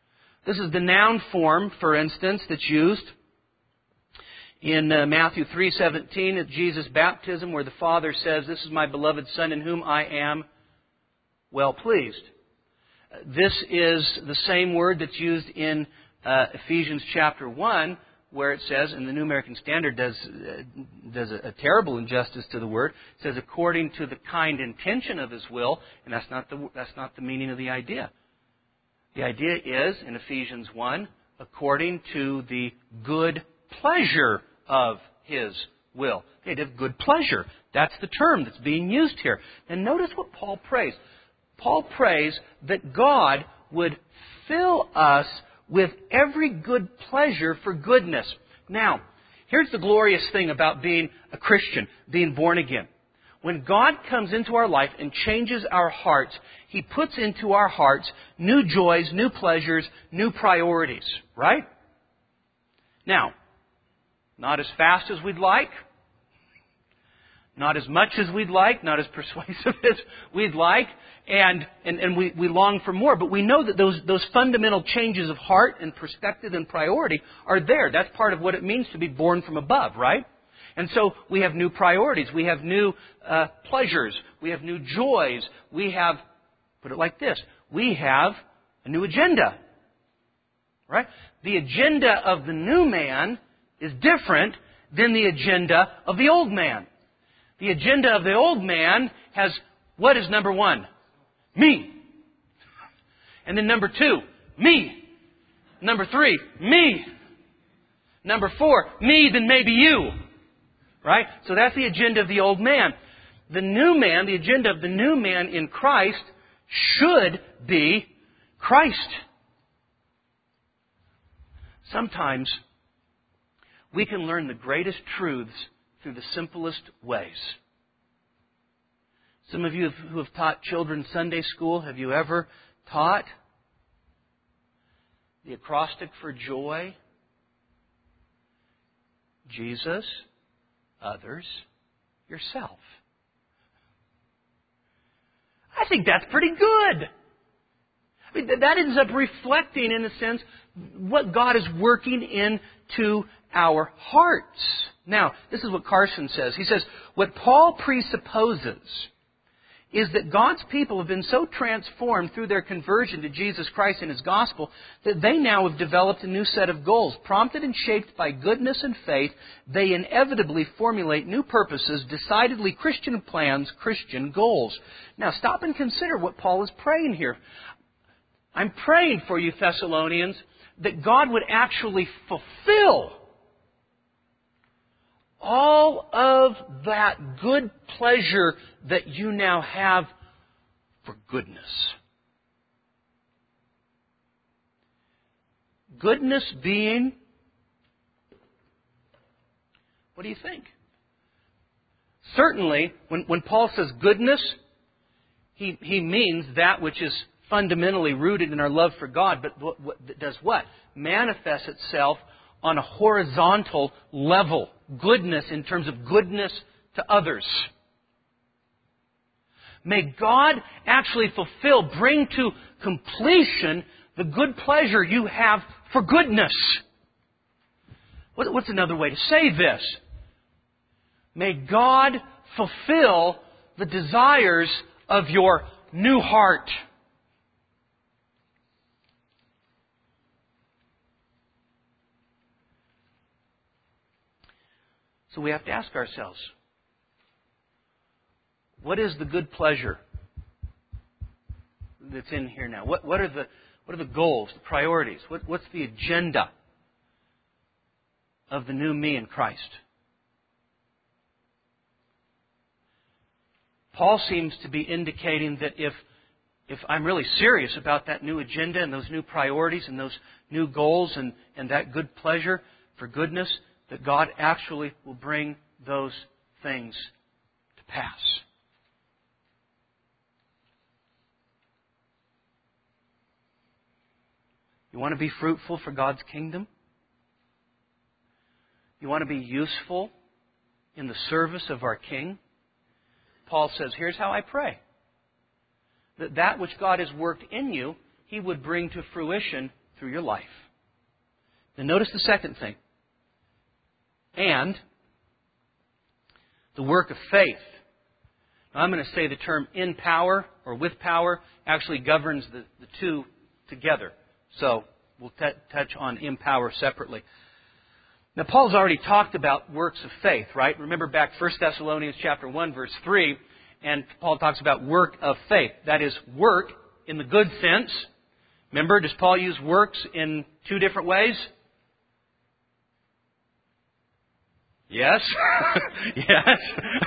This is the noun form, for instance, that's used in uh, Matthew three seventeen at Jesus' baptism, where the Father says, "This is my beloved Son in whom I am well pleased." This is the same word that's used in uh, Ephesians chapter one, where it says, and the New American Standard does uh, does a, a terrible injustice to the word. It says, "according to the kind intention of His will," and that's not the that's not the meaning of the idea. The idea is in Ephesians one, according to the good pleasure of His will. The idea of good pleasure. That's the term that's being used here. And notice what Paul prays. Paul prays that God would fill us with every good pleasure for goodness. Now, here's the glorious thing about being a Christian, being born again. When God comes into our life and changes our hearts, He puts into our hearts new joys, new pleasures, new priorities. Right? Now, not as fast as we'd like. Not as much as we'd like, not as persuasive as we'd like, and, and, and we, we long for more. But we know that those, those fundamental changes of heart and perspective and priority are there. That's part of what it means to be born from above, right? And so we have new priorities. We have new uh, pleasures. We have new joys. We have, put it like this, we have a new agenda, right? The agenda of the new man is different than the agenda of the old man. The agenda of the old man has, what is number one? Me. And then number two, me. Number three, me. Number four, me, then maybe you. Right? So that's the agenda of the old man. The new man, the agenda of the new man in Christ should be Christ. Sometimes we can learn the greatest truths through the simplest ways. Some of you who have taught children Sunday school, have you ever taught the acrostic for joy? Jesus, others, yourself. I think that's pretty good. I mean, that ends up reflecting, in a sense, what God is working into our hearts. Now, this is what Carson says. He says, what Paul presupposes is that God's people have been so transformed through their conversion to Jesus Christ and His gospel that they now have developed a new set of goals. Prompted and shaped by goodness and faith, they inevitably formulate new purposes, decidedly Christian plans, Christian goals. Now, stop and consider what Paul is praying here. I'm praying for you, Thessalonians, that God would actually fulfill all of that good pleasure that you now have for goodness. Goodness being, what do you think? Certainly, when, when Paul says goodness, he, he means that which is fundamentally rooted in our love for God, but what, what does what? Manifests itself on a horizontal level. Goodness in terms of goodness to others. May God actually fulfill, bring to completion the good pleasure you have for goodness. What's another way to say this? May God fulfill the desires of your new heart. So we have to ask ourselves, what is the good pleasure that's in here now? What, what are the what are the goals, the priorities? What, what's the agenda of the new me in Christ? Paul seems to be indicating that if if I'm really serious about that new agenda and those new priorities and those new goals and, and that good pleasure for goodness, that God actually will bring those things to pass. You want to be fruitful for God's kingdom? You want to be useful in the service of our King? Paul says, here's how I pray. That that which God has worked in you, He would bring to fruition through through your life. Then notice the second thing. And the work of faith. Now, I'm going to say the term in power or with power actually governs the, the two together. So we'll t- touch on in power separately. Now, Paul's already talked about works of faith, right? Remember back First Thessalonians chapter one, verse three, and Paul talks about work of faith. That is, work in the good sense. Remember, does Paul use works in two different ways? Yes. Yes.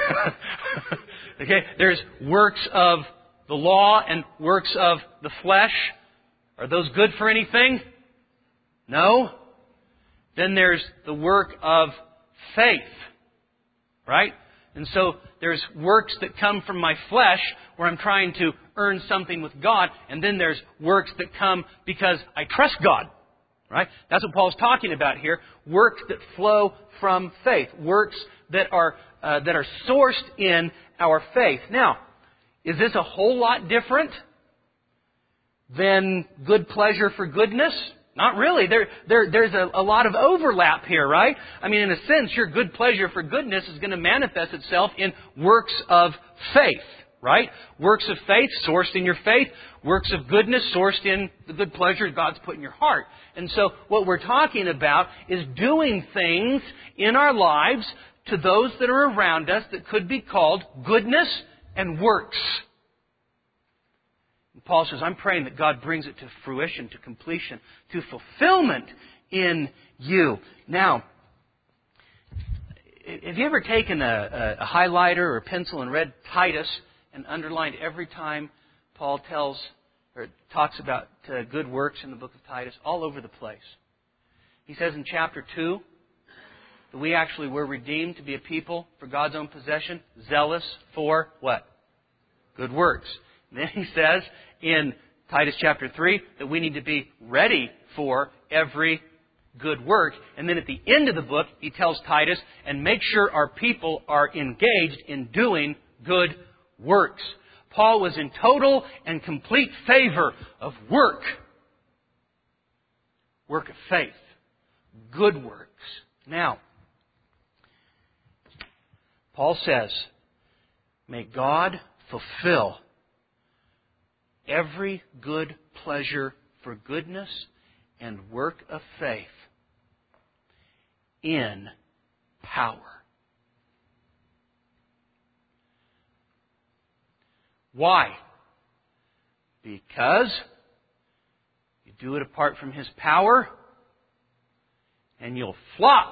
Okay, there's works of the law and works of the flesh. Are those good for anything? No. Then there's the work of faith, right? And so there's works that come from my flesh where I'm trying to earn something with God. And then there's works that come because I trust God, right? That's what Paul's talking about here. Works that flow from faith. Works that are uh, that are sourced in our faith. Now, is this a whole lot different than good pleasure for goodness? Not really. There, there, there's a, a lot of overlap here, right? I mean, in a sense, your good pleasure for goodness is going to manifest itself in works of faith, right? Works of faith sourced in your faith. Works of goodness sourced in the good pleasure God's put in your heart. And so what we're talking about is doing things in our lives to those that are around us that could be called goodness and works. Paul says, I'm praying that God brings it to fruition, to completion, to fulfillment in you. Now, have you ever taken a, a highlighter or a pencil and read Titus and underlined every time Paul tells or talks about uh, good works in the book of Titus? All over the place. He says in chapter two that we actually were redeemed to be a people for God's own possession, zealous for what? Good works. And then he says in Titus chapter three that we need to be ready for every good work. And then at the end of the book, he tells Titus, and make sure our people are engaged in doing good works. Paul was in total and complete favor of work. Work of faith. Good works. Now, Paul says, may God fulfill every good pleasure for goodness and work of faith in power. Why? Because you do it apart from His power and you'll flop.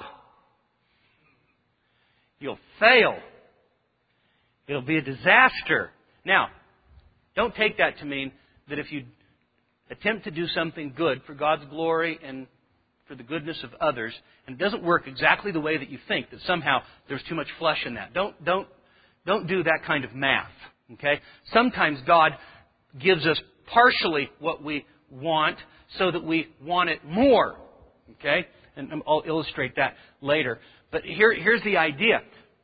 You'll fail. It'll be a disaster. Now, don't take that to mean that if you attempt to do something good for God's glory and for the goodness of others, and it doesn't work exactly the way that you think, that somehow there's too much flesh in that. Don't, don't, don't do that kind of math. Okay? Sometimes God gives us partially what we want so that we want it more. Okay? And I'll illustrate that later. But here, here's the idea.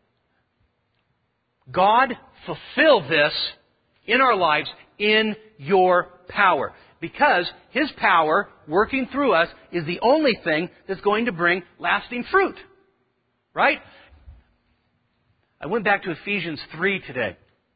God, fulfill this in our lives in your power. Because His power working through us is the only thing that's going to bring lasting fruit. Right? I went back to Ephesians three today.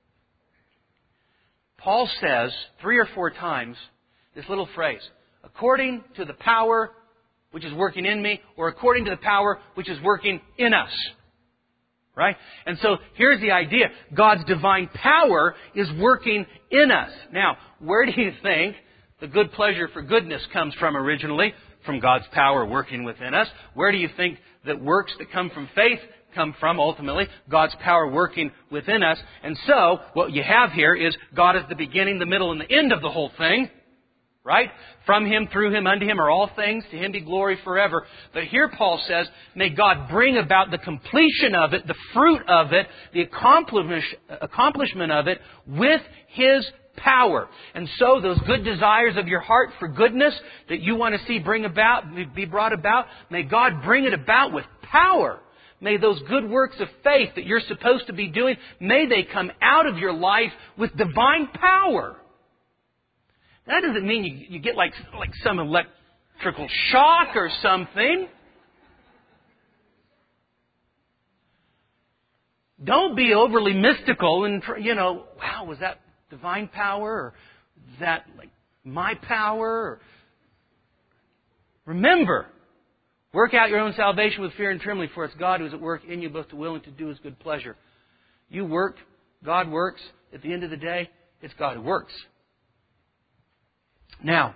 Paul says three or four times this little phrase, according to the power which is working in me, or according to the power which is working in us. Right? And so here's the idea. God's divine power is working in us. Now, where do you think the good pleasure for goodness comes from originally? From God's power working within us. Where do you think that works that come from faith come from ultimately? God's power working within us. And so, what you have here is God is the beginning, the middle, and the end of the whole thing. Right? From Him, through Him, unto Him are all things. To Him be glory forever. But here Paul says, may God bring about the completion of it, the fruit of it, the accomplishment of it with His power. And so those good desires of your heart for goodness that you want to see bring about, be brought about, may God bring it about with power. May those good works of faith that you're supposed to be doing, may they come out of your life with divine power. That doesn't mean you, you get like, like some electricity electrical shock or something. Don't be overly mystical and, you know, wow, was that divine power? Or is that like my power? Or... Remember, work out your own salvation with fear and trembling, for it's God who is at work in you both to will and to do His good pleasure. You work, God works. At the end of the day, it's God who works. Now,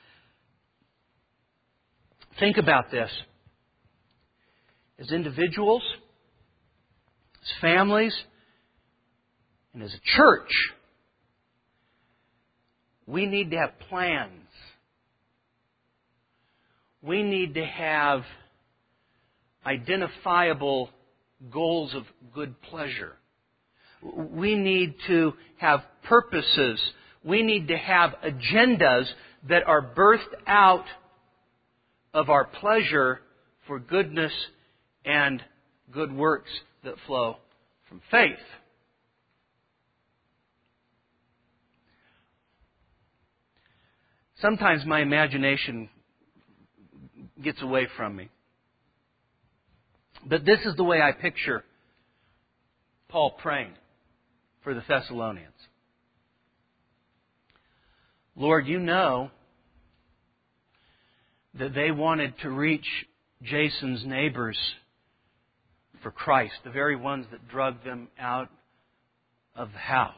think about this. As individuals, as families, and as a church, we need to have plans. We need to have identifiable goals of good pleasure. We need to have purposes. We need to have agendas that are birthed out of our pleasure for goodness and good works that flow from faith. Sometimes my imagination gets away from me. But this is the way I picture Paul praying for the Thessalonians. Lord, you know that they wanted to reach Jason's neighbors for Christ, the very ones that drugged them out of the house.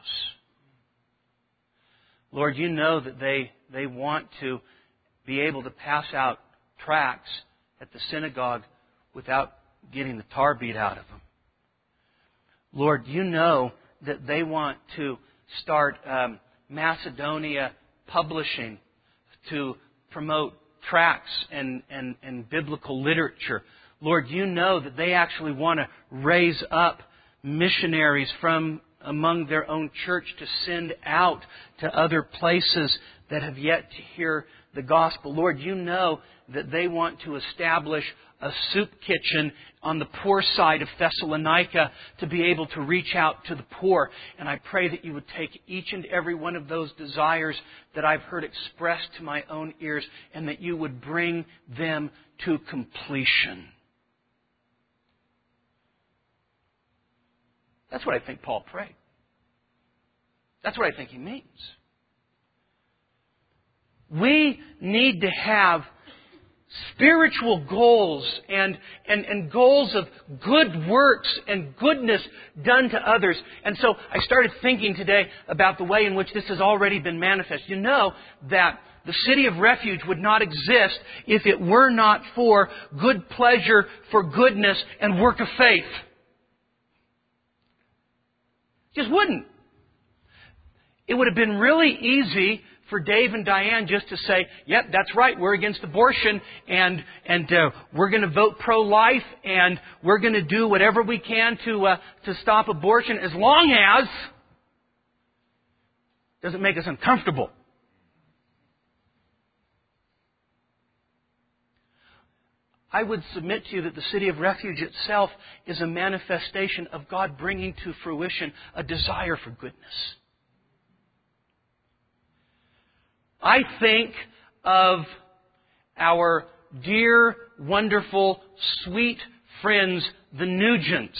Lord, you know that they, they want to be able to pass out tracts at the synagogue without getting the tar beat out of them. Lord, you know that they want to start um, Macedonia publishing to promote tracts and, and, and biblical literature. Lord, you know that they actually want to raise up missionaries from among their own church to send out to other places that have yet to hear the gospel. Lord, you know that they want to establish a soup kitchen on the poor side of Thessalonica to be able to reach out to the poor. And I pray that you would take each and every one of those desires that I've heard expressed to my own ears and that you would bring them to completion. That's what I think Paul prayed. That's what I think he means. We need to have spiritual goals and, and, and goals of good works and goodness done to others. And so I started thinking today about the way in which this has already been manifest. You know that the City of Refuge would not exist if it were not for good pleasure, for goodness, and work of faith. Just wouldn't. It would have been really easy for Dave and Diane just to say, yep, that's right, we're against abortion and and uh, we're going to vote pro-life and we're going to do whatever we can to uh, to stop abortion as long as it doesn't make us uncomfortable. I would submit to you that the City of Refuge itself is a manifestation of God bringing to fruition a desire for goodness. I think of our dear, wonderful, sweet friends, the Nugents.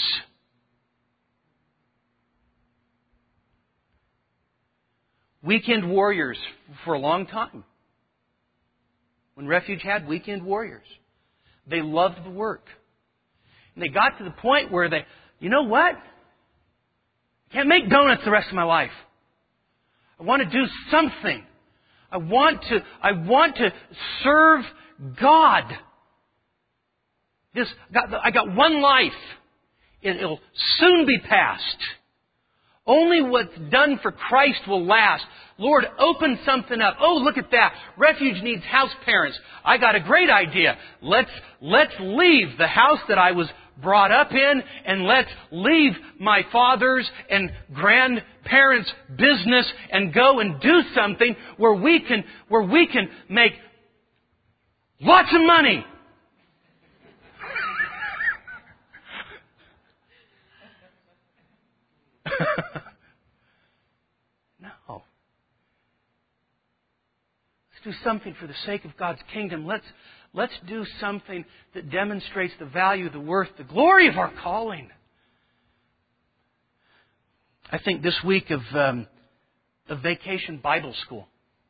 Weekend warriors for a long time. When Refuge had weekend warriors. They loved the work. And they got to the point where they, you know what? I can't make donuts the rest of my life. I want to do something. I want to, I want to serve God. This, I got one life. It'll soon be past. Only what's done for Christ will last. Lord, open something up. Oh, look at that. Refuge needs house parents. I got a great idea. Let's, let's leave the house that I was brought up in and let's leave my father's and grandparents' business and go and do something where we can, where we can make lots of money. No. do something for the sake of God's kingdom. Let's, let's do something that demonstrates the value, the worth, the glory of our calling. I think this week of, um, of Vacation Bible School.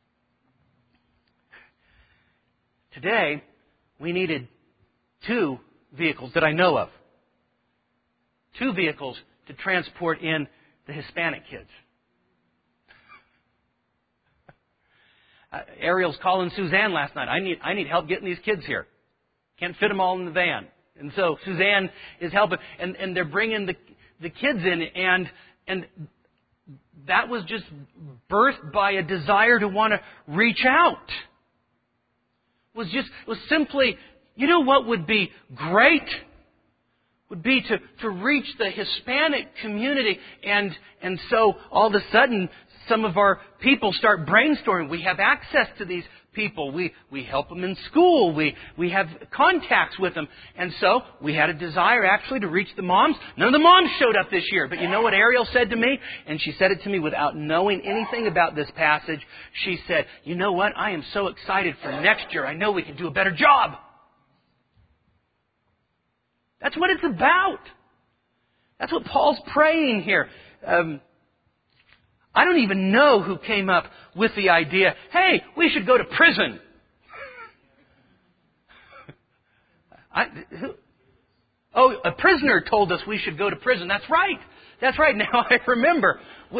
Today, we needed two vehicles that I know of. Two vehicles to transport in the Hispanic kids. Uh, Ariel's calling Suzanne last night. I need I need help getting these kids here. Can't fit them all in the van. And so Suzanne is helping. And, and they're bringing the the kids in. And, and that was just birthed by a desire to want to reach out. It was just it was simply, you know what would be great? Would be to, to reach the Hispanic community. And, and so all of a sudden, some of our people start brainstorming. We have access to these people. We, we help them in school. We, we have contacts with them. And so we had a desire actually to reach the moms. None of the moms showed up this year. But you know what Ariel said to me? And she said it to me without knowing anything about this passage. She said, you know what? I am so excited for next year. I know we can do a better job. That's what it's about. That's what Paul's praying here. Um, I don't even know who came up with the idea, hey, we should go to prison. I, who, oh, a prisoner told us we should go to prison. That's right. That's right. Now I remember.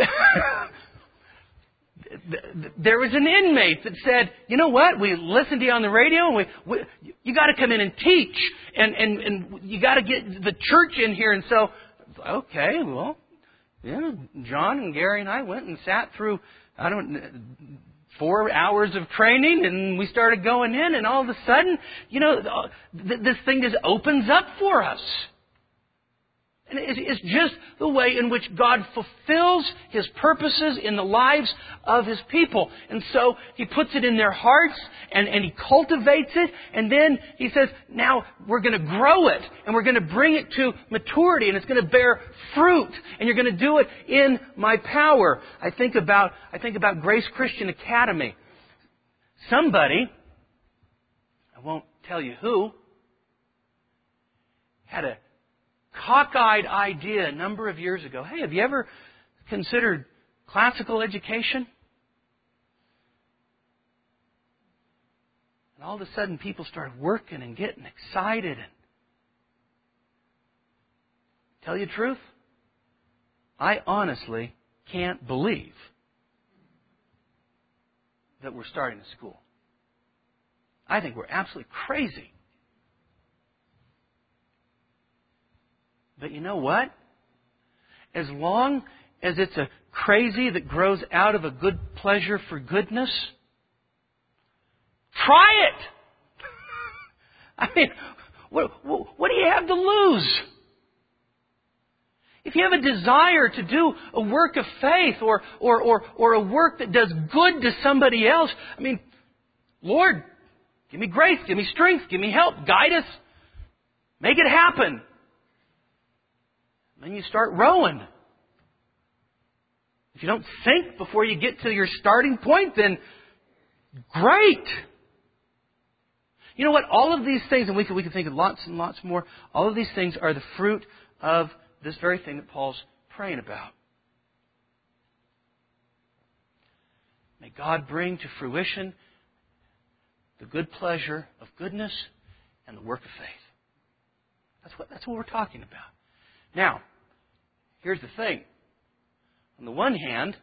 There was an inmate that said, you know what, we listened to you on the radio, and we, we you got to come in and teach, and, and, and you got to get the church in here. And so, okay, well, yeah, John and Gary and I went and sat through, I don't four hours of training, and we started going in, and all of a sudden, you know, this thing just opens up for us. And it's just the way in which God fulfills His purposes in the lives of His people. And so He puts it in their hearts and, and He cultivates it. And then He says, now we're going to grow it and we're going to bring it to maturity and it's going to bear fruit. And you're going to do it in my power. I think about, I think about Grace Christian Academy. Somebody, I won't tell you who, had a cockeyed idea a number of years ago. Hey, have you ever considered classical education? And all of a sudden people started working and getting excited. And tell you the truth, I honestly can't believe that we're starting a school. I think we're absolutely crazy. But you know what? As long as it's a crazy that grows out of a good pleasure for goodness, try it! I mean, what, what do you have to lose? If you have a desire to do a work of faith or, or, or, or a work that does good to somebody else, I mean, Lord, give me grace, give me strength, give me help, guide us, make it happen. Then you start rowing. If you don't think before you get to your starting point, then great. You know what? All of these things, and we can, we can think of lots and lots more, all of these things are the fruit of this very thing that Paul's praying about. May God bring to fruition the good pleasure of goodness and the work of faith. That's what, that's what we're talking about. Now, here's the thing. On the one hand,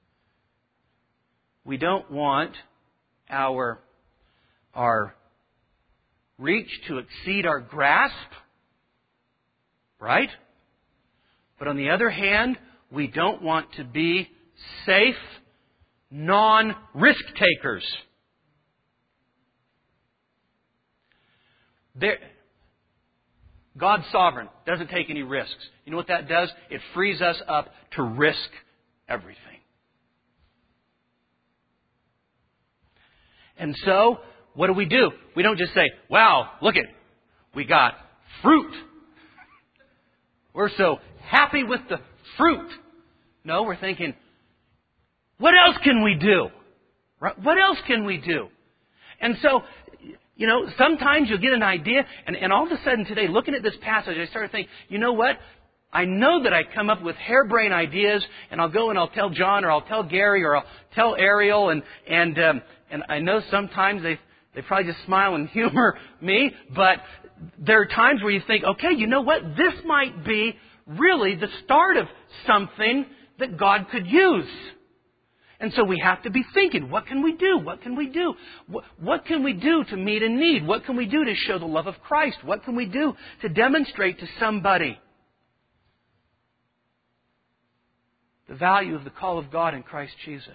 we don't want our, our reach to exceed our grasp, right? But on the other hand, we don't want to be safe, non-risk takers. There... God's sovereign, doesn't take any risks. You know what that does? It frees us up to risk everything. And so, what do we do? We don't just say, wow, look it, we got fruit. We're so happy with the fruit. No, we're thinking, what else can we do? Right? What else can we do? And so, you know, sometimes you'll get an idea, and, and all of a sudden today, looking at this passage, I started thinking, you know what? I know that I come up with harebrained ideas, and I'll go and I'll tell John, or I'll tell Gary, or I'll tell Ariel, and and um, and I know sometimes they they probably just smile and humor me, but there are times where you think, okay, you know what? This might be really the start of something that God could use. And so we have to be thinking, what can we do? What can we do? What, what can we do to meet a need? What can we do to show the love of Christ? What can we do to demonstrate to somebody the value of the call of God in Christ Jesus?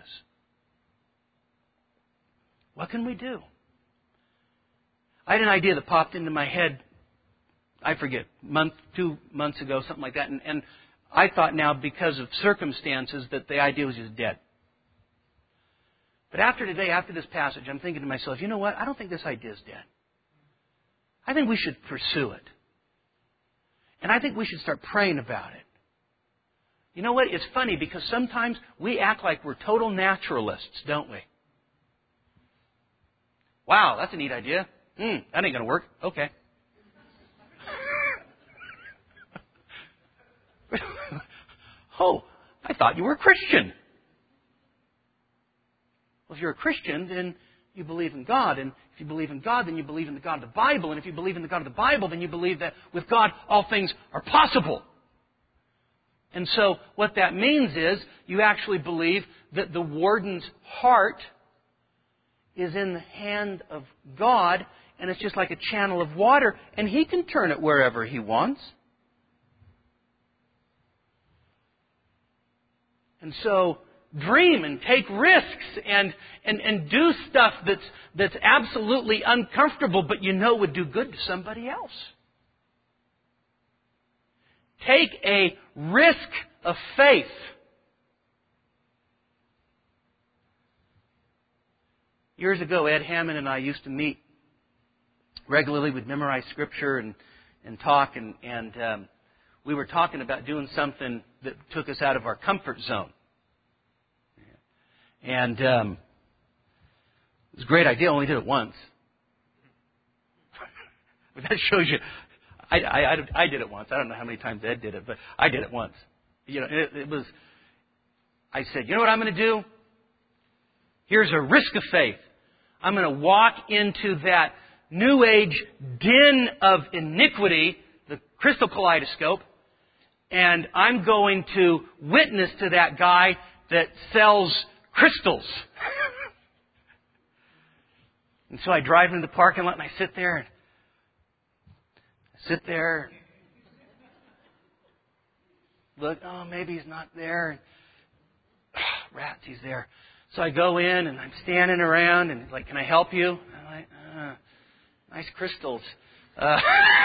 What can we do? I had an idea that popped into my head, I forget, month, two months ago, something like that. And, and I thought now, because of circumstances, that the idea was just dead. But after today, after this passage, I'm thinking to myself, you know what? I don't think this idea is dead. I think we should pursue it. And I think we should start praying about it. You know what? It's funny because sometimes we act like we're total naturalists, don't we? Wow, that's a neat idea. Hmm, that ain't going to work. Okay. Oh, I thought you were a Christian. Well, if you're a Christian, then you believe in God. And if you believe in God, then you believe in the God of the Bible. And if you believe in the God of the Bible, then you believe that with God all things are possible. And so what that means is you actually believe that the warden's heart is in the hand of God, and it's just like a channel of water, and He can turn it wherever He wants. And so dream and take risks and, and, and do stuff that's, that's absolutely uncomfortable, but you know would do good to somebody else. Take a risk of faith. Years ago, Ed Hammond and I used to meet regularly. We'd memorize Scripture and, and talk, and, and um, we were talking about doing something that took us out of our comfort zone. And um, it was a great idea. I only did it once. But that shows you, I, I, I did it once. I don't know how many times Ed did it, but I did it once. You know, it, it was, I said, you know what I'm going to do? Here's a risk of faith. I'm going to walk into that New Age den of iniquity, the crystal kaleidoscope, and I'm going to witness to that guy that sells crystals. And so I drive into the parking lot and I sit there and I sit there and look, oh, maybe he's not there. And, oh, rats, he's there. So I go in and I'm standing around and like, can I help you? I'm like, uh, nice crystals. Uh,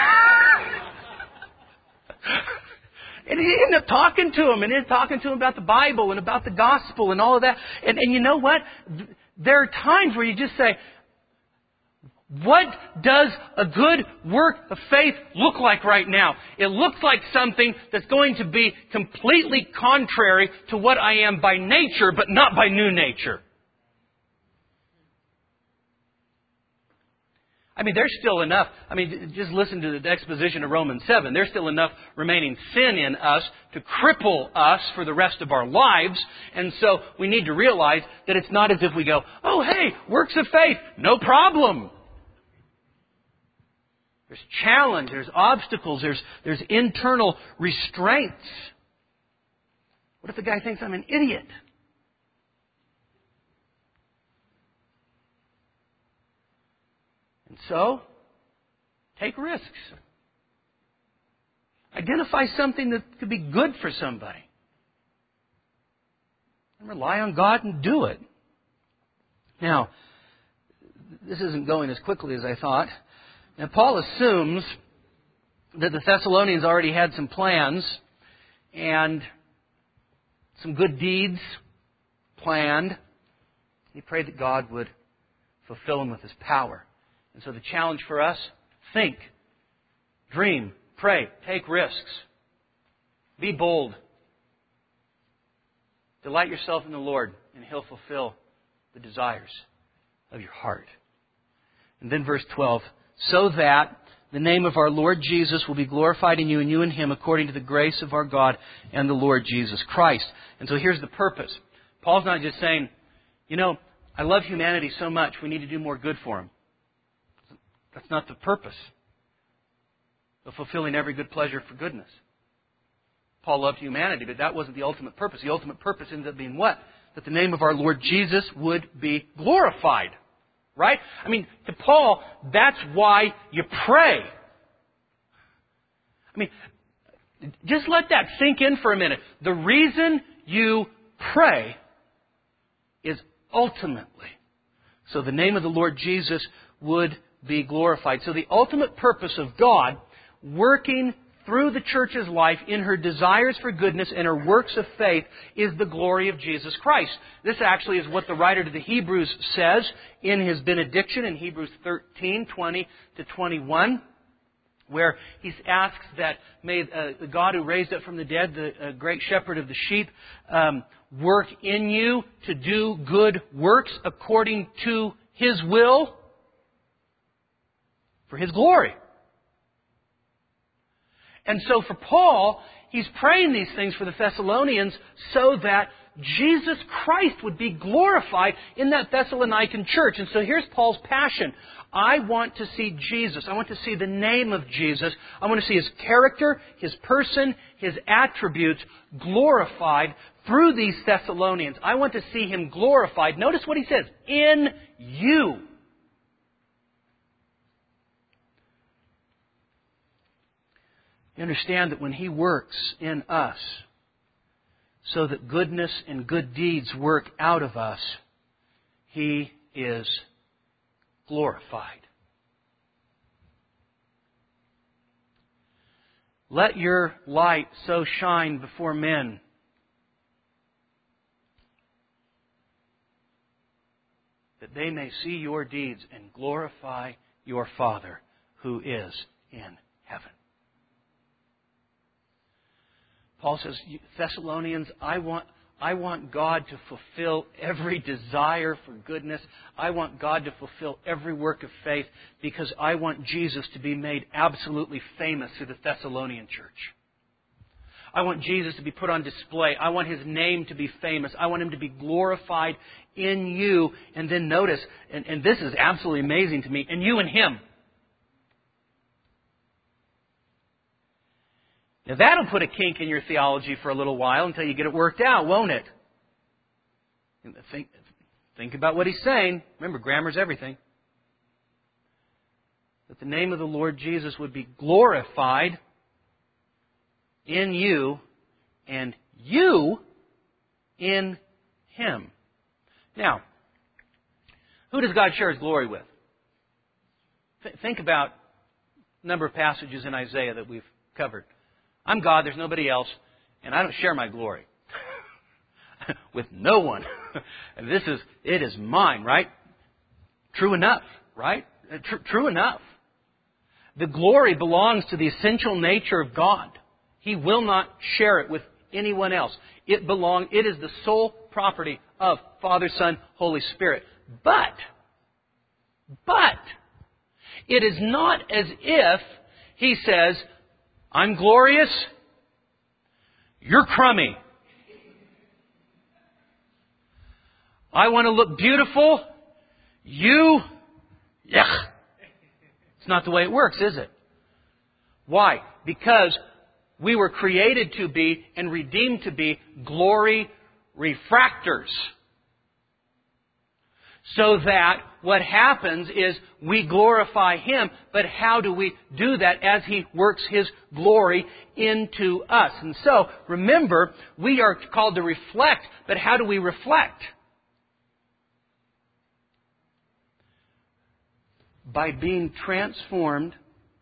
and he ended up talking to him and ended up talking to him about the Bible and about the gospel and all of that. And, and you know what? There are times where you just say, what does a good work of faith look like right now? It looks like something that's going to be completely contrary to what I am by nature, but not by new nature. I mean, there's still enough. I mean, just listen to the exposition of Romans seven. There's still enough remaining sin in us to cripple us for the rest of our lives. And so we need to realize that it's not as if we go, oh, hey, works of faith, no problem. There's challenge, there's obstacles, there's, there's internal restraints. What if the guy thinks I'm an idiot? And so, take risks. Identify something that could be good for somebody. And rely on God and do it. Now, this isn't going as quickly as I thought. Now, Paul assumes that the Thessalonians already had some plans and some good deeds planned. He prayed that God would fulfill them with His power. And so the challenge for us, think, dream, pray, take risks, be bold. Delight yourself in the Lord, and He'll fulfill the desires of your heart. And then verse twelve, so that the name of our Lord Jesus will be glorified in you and you in Him according to the grace of our God and the Lord Jesus Christ. And so here's the purpose. Paul's not just saying, you know, I love humanity so much, we need to do more good for them. That's not the purpose of fulfilling every good pleasure for goodness. Paul loved humanity, but that wasn't the ultimate purpose. The ultimate purpose ended up being what? That the name of our Lord Jesus would be glorified. Right? I mean, to Paul, that's why you pray. I mean, just let that sink in for a minute. The reason you pray is ultimately so the name of the Lord Jesus would be glorified. So the ultimate purpose of God working through the church's life in her desires for goodness and her works of faith is the glory of Jesus Christ. This actually is what the writer to the Hebrews says in his benediction in Hebrews thirteen, twenty to twenty-one, where he asks that may uh, the God who raised up from the dead, the uh, great shepherd of the sheep, um, work in you to do good works according to His will for His glory. And so for Paul, he's praying these things for the Thessalonians so that Jesus Christ would be glorified in that Thessalonican church. And so here's Paul's passion. I want to see Jesus. I want to see the name of Jesus. I want to see His character, His person, His attributes glorified through these Thessalonians. I want to see Him glorified. Notice what he says. In you. You understand that when He works in us so that goodness and good deeds work out of us, He is glorified. Let your light so shine before men that they may see your deeds and glorify your Father who is in heaven. Paul says, Thessalonians, I want, I want God to fulfill every desire for goodness. I want God to fulfill every work of faith because I want Jesus to be made absolutely famous through the Thessalonian church. I want Jesus to be put on display. I want His name to be famous. I want Him to be glorified in you. And then notice, and, and this is absolutely amazing to me, and you and Him. Now that'll put a kink in your theology for a little while until you get it worked out, won't it? Think, think about what he's saying. Remember, grammar's everything. That the name of the Lord Jesus would be glorified in you and you in Him. Now, who does God share His glory with? Th- think about a number of passages in Isaiah that we've covered. I'm God, there's nobody else, and I don't share my glory with no one. And this is, it is mine, right? True enough, right? Tr- true enough. The glory belongs to the essential nature of God. He will not share it with anyone else. It belong, it is the sole property of Father, Son, Holy Spirit. But, but, it is not as if He says, I'm glorious, you're crummy. I want to look beautiful, you, yuck. It's not the way it works, is it? Why? Because we were created to be and redeemed to be glory refractors. So that what happens is we glorify Him, but how do we do that as He works His glory into us? And so, remember, we are called to reflect, but how do we reflect? By being transformed.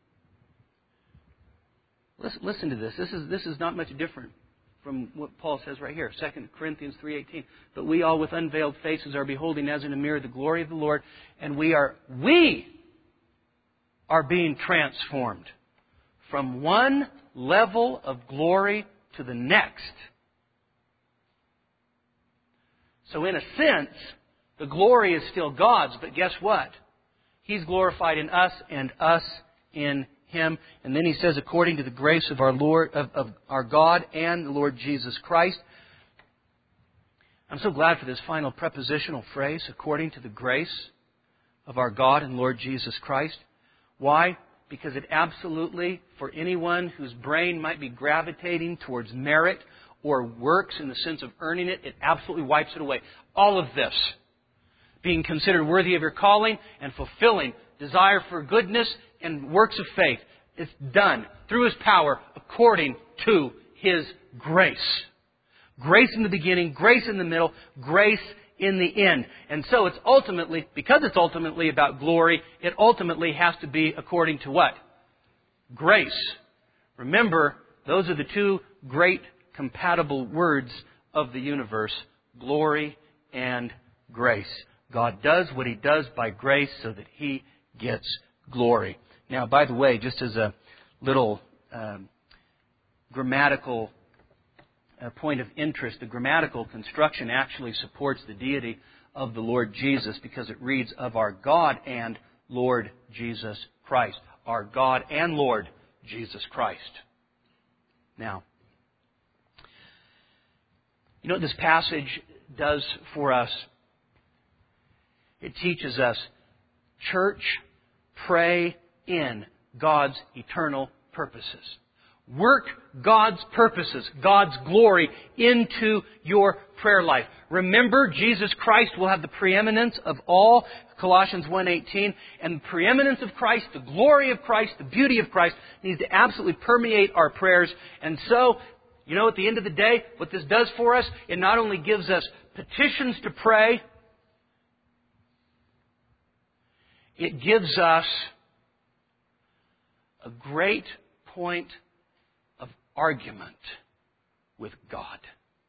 Listen, listen to this. This is, this is not much different from what Paul says right here, Second Corinthians three eighteen. But we all with unveiled faces are beholding as in a mirror the glory of the Lord, and we are, we are being transformed from one level of glory to the next. So in a sense, the glory is still God's, but guess what? He's glorified in us and us in Him. And then he says, according to the grace of our Lord, of, of our God and the Lord Jesus Christ. I'm so glad for this final prepositional phrase, according to the grace of our God and Lord Jesus Christ. Why? Because it absolutely, for anyone whose brain might be gravitating towards merit or works in the sense of earning it, it absolutely wipes it away. All of this, being considered worthy of your calling and fulfilling desire for goodness and works of faith, it's done through His power according to His grace. Grace in the beginning, grace in the middle, grace in the end. And so it's ultimately, because it's ultimately about glory, it ultimately has to be according to what? Grace. Remember, those are the two great compatible words of the universe, glory and grace. God does what He does by grace so that He gets glory. Now, by the way, just as a little um, grammatical uh, point of interest, the grammatical construction actually supports the deity of the Lord Jesus because it reads of our God and Lord Jesus Christ. Our God and Lord Jesus Christ. Now, you know what this passage does for us? It teaches us, church, pray in God's eternal purposes. Work God's purposes, God's glory into your prayer life. Remember, Jesus Christ will have the preeminence of all, Colossians one eighteen, and the preeminence of Christ, the glory of Christ, the beauty of Christ needs to absolutely permeate our prayers. And so, you know, at the end of the day, what this does for us, it not only gives us petitions to pray, it gives us a great point of argument with God.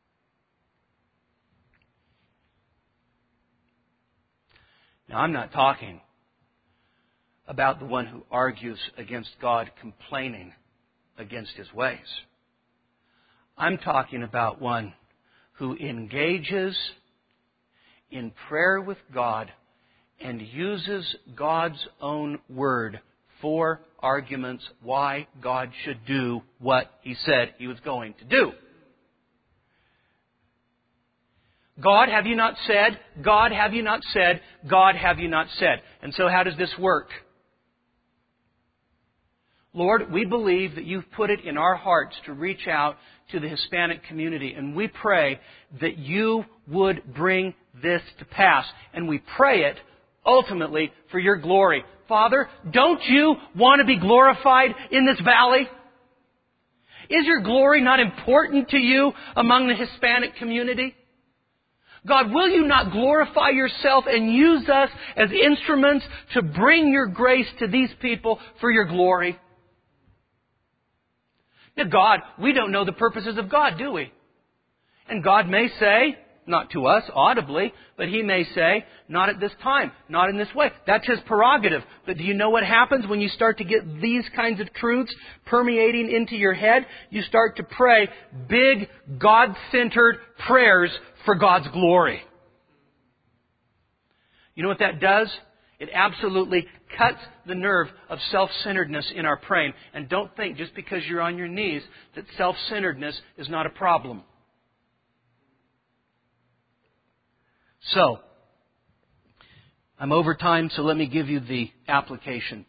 Now, I'm not talking about the one who argues against God, complaining against His ways. I'm talking about one who engages in prayer with God and uses God's own Word for arguments why God should do what He said He was going to do. God, have you not said? God, have you not said? God, have you not said? And so how does this work? Lord, we believe that You've put it in our hearts to reach out to the Hispanic community, and we pray that You would bring this to pass. And we pray it ultimately for Your glory. Father, don't You want to be glorified in this valley? Is Your glory not important to You among the Hispanic community? God, will You not glorify Yourself and use us as instruments to bring Your grace to these people for Your glory? Now, God, we don't know the purposes of God, do we? And God may say, not to us audibly, but He may say, not at this time, not in this way. That's His prerogative. But do you know what happens when you start to get these kinds of truths permeating into your head? You start to pray big, God-centered prayers for God's glory. You know what that does? It absolutely cuts the nerve of self-centeredness in our praying. And don't think just because you're on your knees that self-centeredness is not a problem. So, I'm over time, so let me give you the application.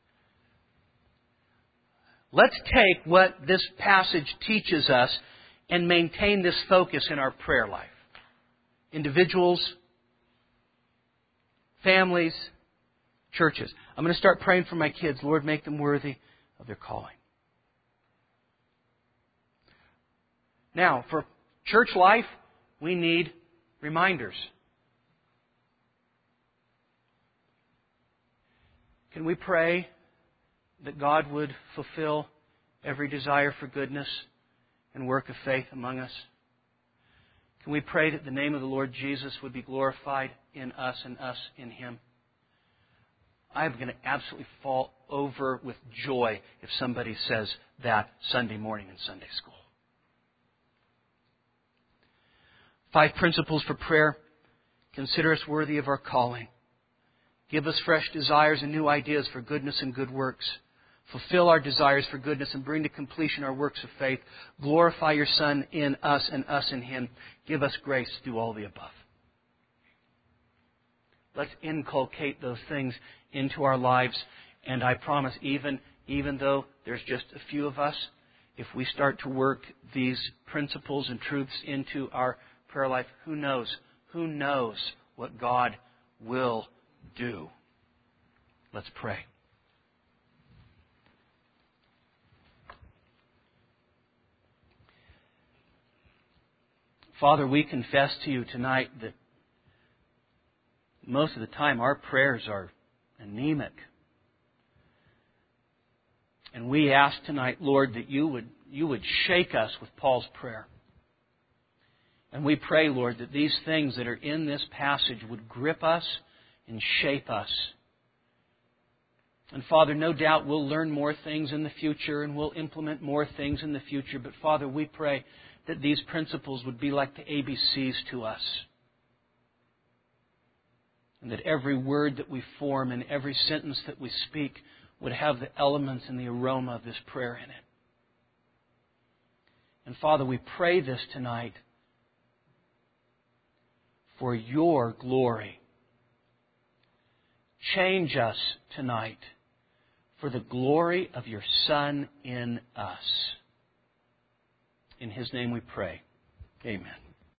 Let's take what this passage teaches us and maintain this focus in our prayer life. Individuals, families, churches. I'm going to start praying for my kids. Lord, make them worthy of their calling. Now, for church life, we need reminders. Can we pray that God would fulfill every desire for goodness and work of faith among us? Can we pray that the name of the Lord Jesus would be glorified in us and us in Him? I'm going to absolutely fall over with joy if somebody says that Sunday morning in Sunday school. Five principles for prayer. Consider us worthy of our calling. Give us fresh desires and new ideas for goodness and good works. Fulfill our desires for goodness and bring to completion our works of faith. Glorify your Son in us and us in Him. Give us grace to do all the above. Let's inculcate those things into our lives. And I promise, even, even though there's just a few of us, if we start to work these principles and truths into our prayer life, who knows? Who knows what God will do? Let's pray. Father, we confess to you tonight that most of the time our prayers are anemic. And we ask tonight, Lord, that you would, you would shake us with Paul's prayer. And we pray, Lord, that these things that are in this passage would grip us and shape us. And Father, no doubt we'll learn more things in the future and we'll implement more things in the future. But Father, we pray that these principles would be like the A B Cs to us. And that every word that we form and every sentence that we speak would have the elements and the aroma of this prayer in it. And Father, we pray this tonight for your glory. Change us tonight for the glory of your Son in us. In His name we pray. Amen.